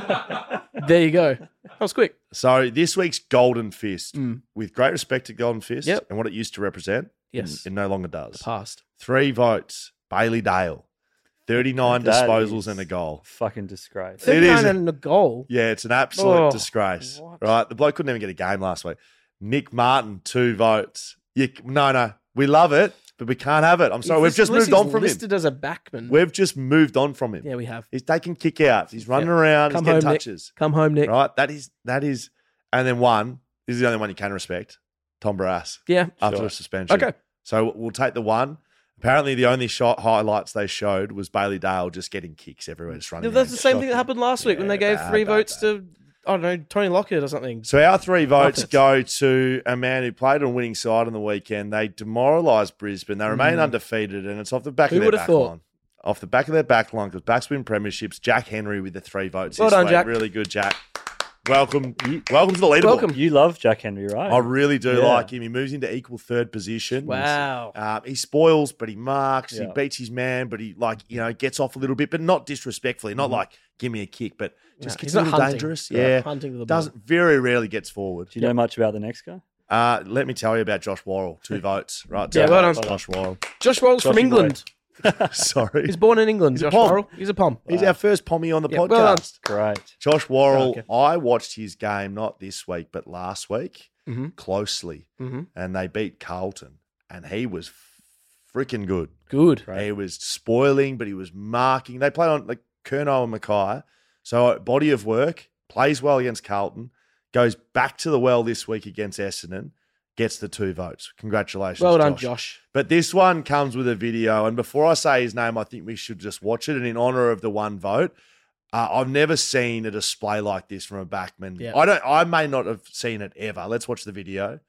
S1: There you go. That was quick.
S4: So this week's Golden Fist,
S1: Mm.
S4: with great respect to Golden Fist
S1: Yep.
S4: and what it used to represent,
S1: Yes.
S4: it, it no longer does.
S1: Past.
S4: Three votes, Bailey Dale, thirty-nine
S6: That
S4: disposals
S6: is
S4: and a goal.
S6: fucking disgrace.
S4: It is.
S1: thirty-nine and a goal.
S4: Yeah, it's an absolute
S1: Oh,
S4: disgrace.
S1: what?
S4: Right, the bloke couldn't even get a game last week. Nick Martin, two votes. You, no, no, we love it, but we can't have it. I'm sorry, we've
S1: He's-
S4: just
S1: unless
S4: moved on
S1: he's
S4: from him.
S1: listed as a backman.
S4: We've just moved on from him.
S1: Yeah, we have.
S4: He's taking kick outs. He's running
S1: Yeah.
S4: around.
S1: Come
S4: he's getting
S1: home, Nick.
S4: touches.
S1: Come home, Nick.
S4: Right, that is that is, and then one. This is the only one you can respect. Tom Barras.
S1: Yeah.
S4: After
S6: Sure.
S4: a suspension.
S1: Okay.
S4: So we'll take the one. Apparently, the only shot highlights they showed was Bailey Dale just getting kicks everywhere, just running.
S1: Yeah, that's
S4: around.
S1: the same thing that happened last week when
S4: Yeah,
S1: they gave
S4: bad,
S1: three
S4: bad,
S1: votes
S4: bad.
S1: to, I don't know, Tony Lockett or something.
S4: So our three votes
S1: Muppets.
S4: go to a man who played on winning side on the weekend. They demoralised Brisbane. They remain
S1: Mm.
S4: undefeated, and it's off the back
S1: Who
S4: of their
S1: would've
S4: back
S1: thought?
S4: line. Off the back of their back line, because backs win premierships. Jack Henry with the three votes
S1: Well
S4: this
S1: done,
S4: week.
S1: Jack.
S4: Really good, Jack. Welcome, welcome to the leaderboard.
S1: Welcome.
S6: You love Jack Henry, right?
S4: I really do
S6: Yeah.
S4: like him. He moves into equal third position.
S1: Wow.
S4: Uh, he spoils, but he marks. He
S6: Yeah.
S4: beats his man, but he like you know gets off a little bit, but not disrespectfully. Not like give me a kick, but just
S1: Yeah,
S4: gets
S1: he's
S4: a
S1: not
S4: little
S1: hunting.
S4: dangerous.
S1: Yeah,
S4: Yeah,
S1: hunting to the ball.
S4: doesn't very rarely gets forward.
S6: Do you know much about the next guy?
S4: Uh, let me tell you about Josh Worrell. Two votes, right?
S1: Yeah,
S4: two
S1: well
S4: votes,
S1: done.
S4: Josh Worrell.
S1: Josh Worrell's from
S6: Joshy
S1: England.
S4: Sorry,
S1: He's born in England.
S4: He's a
S1: Josh
S4: pom.
S1: Worrell. He's a pom.
S4: he's our first pommy on the
S1: Yeah,
S4: podcast.
S1: well done.
S6: Great.
S4: Josh Worrell.
S1: Okay.
S4: I watched his game not this week, but last week
S1: Mhm.
S4: closely,
S1: Mhm.
S4: and they beat Carlton, and he was freaking good.
S1: Good.
S4: He was spoiling, but he was marking. They played on like Curnow and Mackay. So body of work, plays well against Carlton, goes back to the well this week against Essendon, gets the two votes. Congratulations,
S1: Well done,
S4: Josh.
S1: Josh.
S4: But this one comes with a video. And before I say his name, I think we should just watch it. And in honor of the one vote, uh, I've never seen a display like this from a backman.
S1: Yeah.
S4: I don't. I may not have seen it ever. Let's watch the video.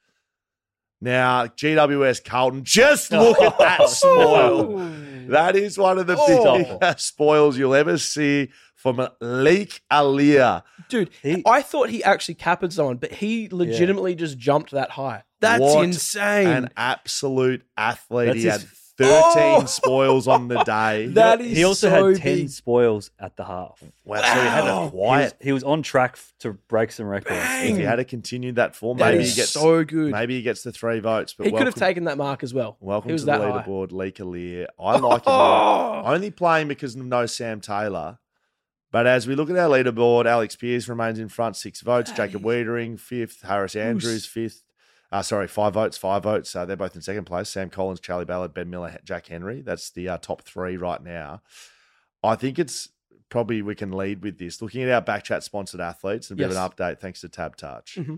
S4: Now, G W S Carlton, just look at that spoil. That is one of the
S1: Oh.
S4: biggest spoils you'll ever see from Leek Alia.
S1: Dude, I thought he actually capped someone, but he legitimately just jumped that high. That's
S4: What
S1: insane.
S4: An absolute athlete.
S6: That's
S4: he
S6: his
S4: had thirteen
S1: Oh!
S4: spoils on the day.
S1: That is
S6: He also
S1: so
S6: had ten
S1: big.
S6: spoils at the half.
S4: Wow, so he had
S1: Wow.
S4: a quiet.
S6: He was, he was on track f- to break some records.
S4: If he had continued that form,
S1: That
S4: maybe
S1: is
S4: he gets
S1: so good.
S4: Maybe he gets the three votes. But
S1: He could have
S4: welcome-
S1: taken that mark as well.
S4: Welcome
S1: he was
S4: to the
S1: that high.
S4: leaderboard, Lee Collier. I like him. a lot. Only playing because of no Sam Taylor. But as we look at our leaderboard, Alex Pearce remains in front, six votes. Jacob Wiedering, fifth. Harris Andrews, fifth. Uh, sorry, five votes, five votes. Uh, they're both in second place. Sam Collins, Charlie Ballard, Ben Miller, Jack Henry. That's the uh, top three right now. I think it's probably we can lead with this. Looking at our Backchat sponsored athletes, and a bit
S1: Yes.
S4: of an update thanks to Tab Touch.
S1: Mhm.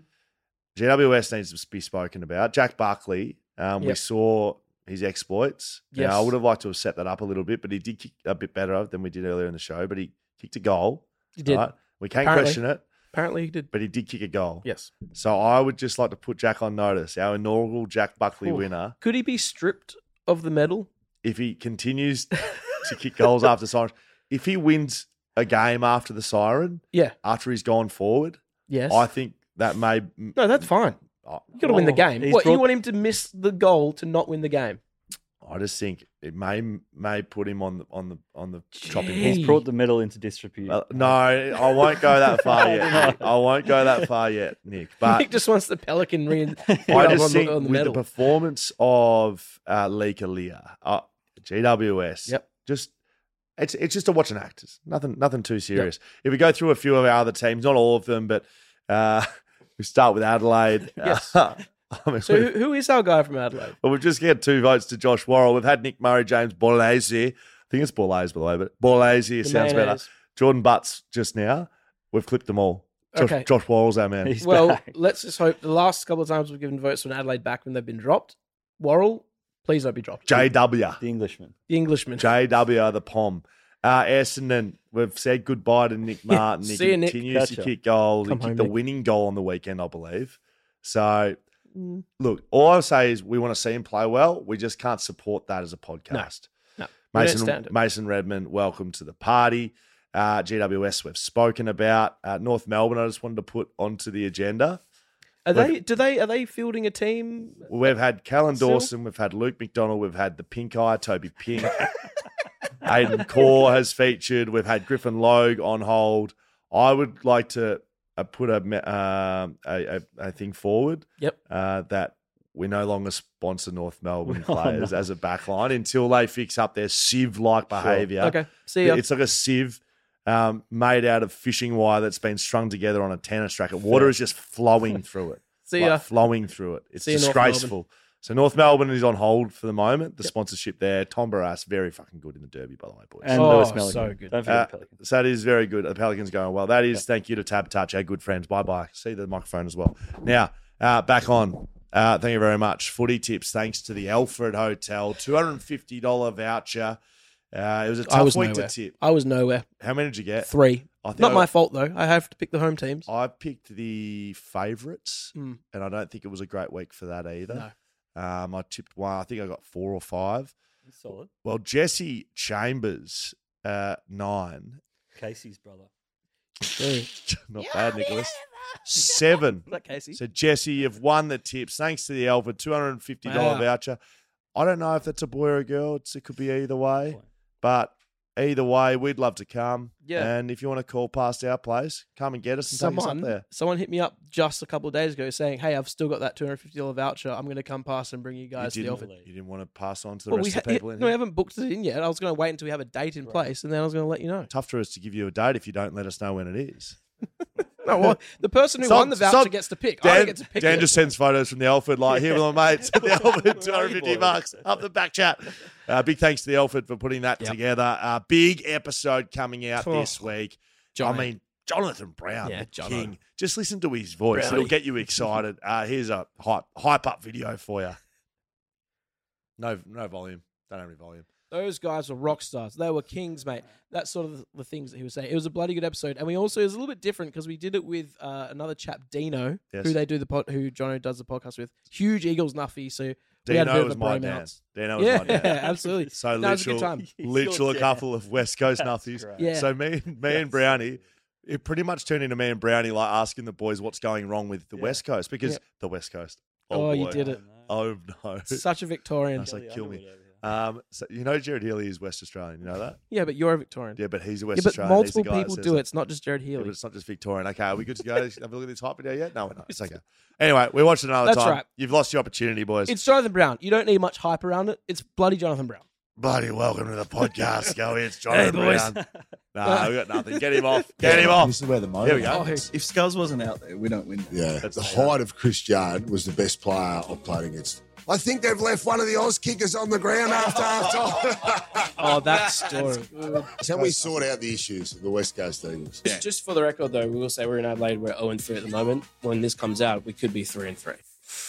S4: G W S needs to be spoken about. Jack Buckley, um, we
S1: Yep.
S4: saw his exploits.
S1: Yes.
S4: Now, I would have liked to have set that up a little bit, but he did kick a bit better than we did earlier in the show. But he kicked a goal.
S1: He did.
S4: Right? We can't
S1: Apparently.
S4: question it,
S1: Apparently he did.
S4: but he did kick a goal.
S1: Yes.
S4: So I would just like to put Jack on notice, our inaugural Jack Buckley
S1: Ooh.
S4: winner.
S1: Could he be stripped of the medal?
S4: If he continues to kick goals after siren, if he wins a game after the siren,
S1: Yeah.
S4: after he's gone forward,
S1: Yes.
S4: I think that may.
S1: No, that's fine.
S4: Oh,
S1: You got to win the
S6: Oh,
S1: game.
S6: he's
S1: What, you
S6: brought-
S1: want him to miss the goal to not win the game?
S4: I just think it may may put him on the on the on the chopping
S1: Gee.
S4: block.
S6: He's brought the medal into disrepute.
S4: Uh, no, I won't go that far yet. Nick. I won't go that far yet, Nick. But
S1: Nick just wants the Pelican ring.
S4: I
S1: on
S4: just
S1: the-
S4: think
S1: on the
S4: with
S1: medal.
S4: the performance of uh, Lee Collier, uh, G W S,
S1: Yep.
S4: just it's it's just a watching actors. Nothing nothing too serious. If we go through a few of our other teams, not all of them, but uh, we start with Adelaide.
S1: Yes.
S4: Uh, I mean,
S1: So
S4: we've,
S1: who, who is our guy from Adelaide?
S4: well, we've just got two votes to Josh Worrell. We've had Nick Murray, James Borlase. I think it's Borlase, by the way, but Borlase
S1: The
S4: sounds better.
S1: mayonnaise.
S4: Jordan Butts just now. We've clipped them all. Josh,
S1: Okay.
S4: Josh Worrell's our man.
S6: He's
S1: Well,
S6: back.
S1: let's just hope the last couple of times we've given votes from Adelaide back when they've been dropped. Worrell, please don't be dropped.
S4: J W.
S6: The Englishman.
S1: The Englishman.
S4: J W, the P O M. Uh, Essendon, we've said goodbye to Nick
S1: Yeah,
S4: Martin. He
S1: see you, Nick.
S4: continues to
S6: Gotcha.
S4: kick goals.
S1: Come
S4: he
S1: home,
S4: kicked the
S1: Nick.
S4: winning goal on the weekend, I believe. So,
S1: Mm.
S4: look, all I'll say is we want to see him play well. We just can't support that as a podcast.
S1: No, we don't
S4: Mason,
S1: stand it.
S4: Mason Redmond, welcome to the party. Uh, G W S, we've spoken about. Uh, North Melbourne, I just wanted to put onto the agenda.
S1: Are they? Do they? Are they fielding a team?
S4: We've had Callan
S1: Still?
S4: Dawson, we've had Luke McDonald, we've had the Pink Eye, Toby Pink. Aiden Core has featured. We've had Griffin Logue on hold. I would like to uh, put a, me- um a, a a thing forward.
S1: Yep.
S4: Uh, that we no longer sponsor North Melbourne
S6: Oh,
S4: players
S6: no.
S4: as a backline until they fix up their sieve-like behaviour.
S1: Okay. See ya.
S4: It's like a sieve um, made out of fishing wire that's been strung together on a tennis racket. Water is just flowing through it.
S1: See
S4: like
S1: ya.
S4: flowing through it. It's
S1: See you, North
S4: disgraceful. So North Melbourne is on hold for the moment. The sponsorship there. Tom Barras, very fucking good in the Derby, by the way, boys.
S6: And
S1: Oh,
S6: Lewis Melligan.
S1: so good.
S6: Don't forget
S4: Uh,
S6: the Pelicans.
S4: so that is very good. The Pelicans going well. That is thank you to Tab Touch, our good friends. Bye bye. See the microphone as well. Now uh, back on. Uh, thank you very much. Footy tips thanks to the Alfred Hotel. Two hundred and fifty dollar voucher. Uh, it was a
S1: I
S4: tough
S1: was
S4: week
S1: nowhere.
S4: to tip.
S1: I was nowhere.
S4: How many did you get?
S1: Three.
S4: I think
S1: Not
S4: I-
S1: my fault though. I have to pick the home teams.
S4: I picked the favourites,
S1: Mm.
S4: and I don't think it was a great week for that either.
S1: No.
S4: Um, I tipped one. I think I got four or five.
S6: Solid.
S4: Well, Jesse Chambers, uh, nine.
S6: Casey's brother.
S1: Three.
S4: Not bad, Nicholas. Seven.
S1: Is that Casey?
S4: So, Jesse, you've won the tips. Thanks to the Alfred, two hundred and fifty dollar
S1: Wow.
S4: voucher. I don't know if that's a boy or a girl. It's, it could be either way. But either way, we'd love to come.
S1: Yeah.
S4: And if you want to call past our place, come and get us and take us up
S1: Someone,
S4: there.
S1: someone hit me up just a couple of days ago saying, "Hey, I've still got that two hundred fifty dollar voucher. I'm going to come past and bring you guys
S4: you,
S1: to the
S4: didn't,
S1: office."
S4: you didn't want to pass on to the
S1: Well, we,
S4: rest of
S1: ha-
S4: the people in
S1: no, we
S4: here?
S1: haven't booked it in yet. I was going to wait until we have a date in place, and then I was going to let you know.
S4: Tough for us to give you a date if you don't let us know when it is.
S1: No, well, the person who
S4: Stop-
S1: won the voucher
S4: stop.
S1: gets to pick. I
S4: Dan,
S1: don't get to pick
S4: Dan
S1: it.
S4: just sends photos from the Alfred, like, here with my mates at the Alfred, two hundred fifty bucks up the back chat. Uh, big thanks to the Alfred for putting that
S1: Yep.
S4: together. Uh, big episode coming out
S1: Oh,
S4: this week.
S1: Giant.
S4: I mean, Jonathan Brown,
S1: Yeah,
S4: the
S1: Jono.
S4: king. Just listen to his voice.
S1: Really?
S4: It'll get you excited. Uh, here's a hype, hype up video for you. No, no volume. Don't have any volume.
S1: Those guys were rock stars. They were kings, mate. That's sort of the things that he was saying. It was a bloody good episode, and we also it was a little bit different because we did it with uh, another chap, Dino,
S4: Yes.
S1: who they do the pod, who Jono does the podcast with. Huge Eagles nuffy, so we had a bit
S4: Dino
S1: of
S4: was
S1: a
S4: my dad.
S1: bromance.
S4: Dino was
S1: Yeah,
S4: my dad.
S1: absolutely.
S4: So
S1: No, it was a good
S4: literal,
S1: time.
S4: literal a couple of West Coast
S6: That's
S4: nuffies.
S6: great.
S1: Yeah.
S4: So me, me and Brownie, it pretty much turned into me and Brownie like asking the boys what's going wrong with the West Coast because
S1: Yeah.
S4: the West Coast.
S1: Oh, you
S4: boy.
S1: did it.
S4: Oh no!
S1: Such a Victorian.
S4: I was like, kill me. Um, so you know Jared Healy is West Australian. You know that?
S1: Yeah, but you're a Victorian.
S4: Yeah, but he's a West
S1: yeah, but
S4: Australian. He's the
S1: multiple
S4: guy that
S1: people
S4: says
S1: do
S4: that.
S1: it. It's not just Jared
S4: Yeah,
S1: Healy.
S4: but it's not just Victorian. Okay, are we good to go? Have a look at this hype video yet? No, we're not. It's okay. Anyway, we're watching another
S1: That's
S4: time.
S1: right.
S4: You've lost your opportunity, boys.
S1: It's Jonathan Brown. You don't need much hype around it. It's bloody Jonathan Brown.
S4: Bloody welcome to the podcast, Scully. It's Jonathan
S1: Hey, boys.
S4: Brown. Nah, we got nothing. Get him off. Get him off.
S15: This is where the
S4: Here we
S15: moment
S4: go.
S15: is. If Sculls wasn't out there, we don't win.
S16: Yeah,
S4: That's
S16: the
S4: the
S16: height of Chris Judd was the best player I've played against. I think they've left one of the Oz kickers on the ground after half time.
S1: Oh, that story.
S16: Can we sort out the issues of the West Coast Eagles?
S17: Just, just for the record, though, we will say we're in Adelaide. We're zero and three at the moment. When this comes out, we could be three and three.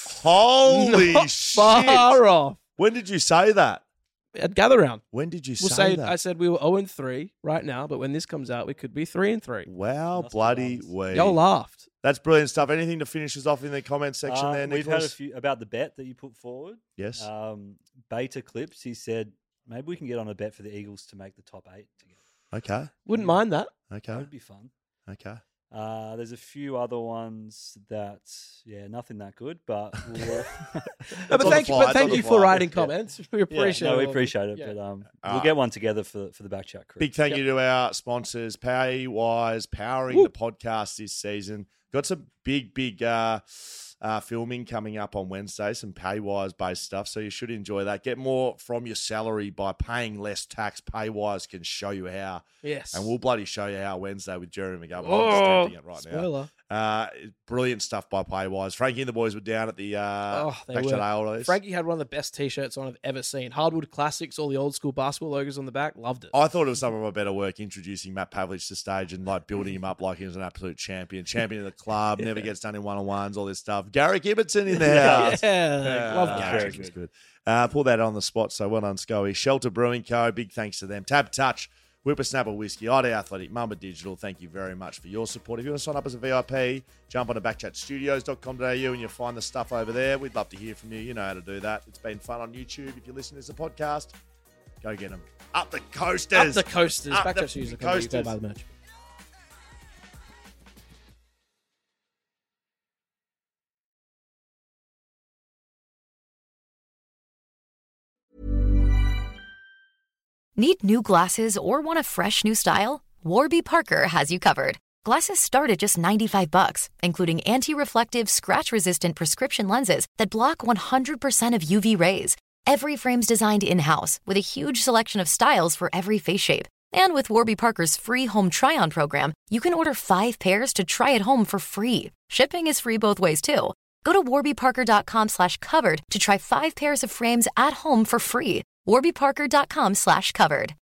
S4: Holy
S1: Not
S4: shit.
S1: far off.
S4: When did you say that?
S1: At Gather Round.
S4: When did you
S1: We'll
S4: say,
S1: say
S4: that?
S1: I said we were zero and three right now, but when this comes out, we could be three and three.
S4: Wow, bloody way.
S1: Y'all laughed.
S4: That's brilliant stuff. Anything to finish us off in the comments section
S6: Uh,
S4: there,
S6: we've
S4: Nicholas?
S6: had a few about the bet that you put forward.
S4: Yes.
S6: Um, Beta Clips, he said, maybe we can get on a bet for the Eagles to make the top eight together.
S4: Okay.
S1: Wouldn't mind that.
S4: Okay.
S6: That would be fun.
S4: Okay.
S6: Uh, there's a few other ones that, yeah, nothing that good, but we'll,
S1: No, but thank you, but thank you for writing comments. We
S6: Yeah,
S1: appreciate
S6: no, we
S1: it.
S6: appreciate it.
S1: Yeah.
S6: But um,
S4: Uh,
S6: we'll get one together for for the back chat crew.
S4: Big thank you to our sponsors, Paywise, powering the podcast this season. Got some big, big uh, uh, filming coming up on Wednesday, some Paywise based stuff. So you should enjoy that. Get more from your salary by paying less tax. Paywise can show you how.
S1: Yes.
S4: And we'll bloody show you how Wednesday with Jeremy McGovern.
S1: Oh,
S4: I'm just tempting it right
S1: spoiler.
S4: now. Uh, brilliant stuff by Paywise. Frankie and the boys were down at the uh,
S1: Oh, they
S4: Backshot Ale
S1: were.
S4: release.
S1: Frankie had one of the best T-shirts on I've ever seen. Hardwood Classics, all the old school basketball logos on the back. Loved it.
S4: I thought it was some of my better work introducing Matt Pavlich to stage and like building him up like he was an absolute champion, champion of the club, never gets done in one-on-ones, all this stuff. Garrick Ibbotson in the
S1: Yeah,
S4: house.
S1: yeah, love
S4: Ah,
S1: Garrick.
S4: It was good. Uh, pull that on the spot, so well done, Scully. Shelter Brewing Co., big thanks to them. Tab Touch, Whippersnapper Whiskey, I D Athletic, Mamba Digital, thank you very much for your support. If you want to sign up as a V I P, jump on to backchat studios dot com dot a u and you'll find the stuff over there. We'd love to hear from you. You know how to do that. It's been fun on YouTube. If you're listening to the podcast, go get them. Up the coasters.
S1: Up the coasters.
S4: Up
S1: Backchat
S4: the
S1: Studios.
S4: coasters.
S1: Go buy the merch.
S18: Need new glasses or want a fresh new style? Warby Parker has you covered. Glasses start at just ninety-five bucks, including anti-reflective, scratch-resistant prescription lenses that block one hundred percent of U V rays. Every frame's designed in-house with a huge selection of styles for every face shape. And with Warby Parker's free home try-on program, you can order five pairs to try at home for free. Shipping is free both ways, too. Go to warby parker dot com slash covered to try five pairs of frames at home for free. warby parker dot com slash covered.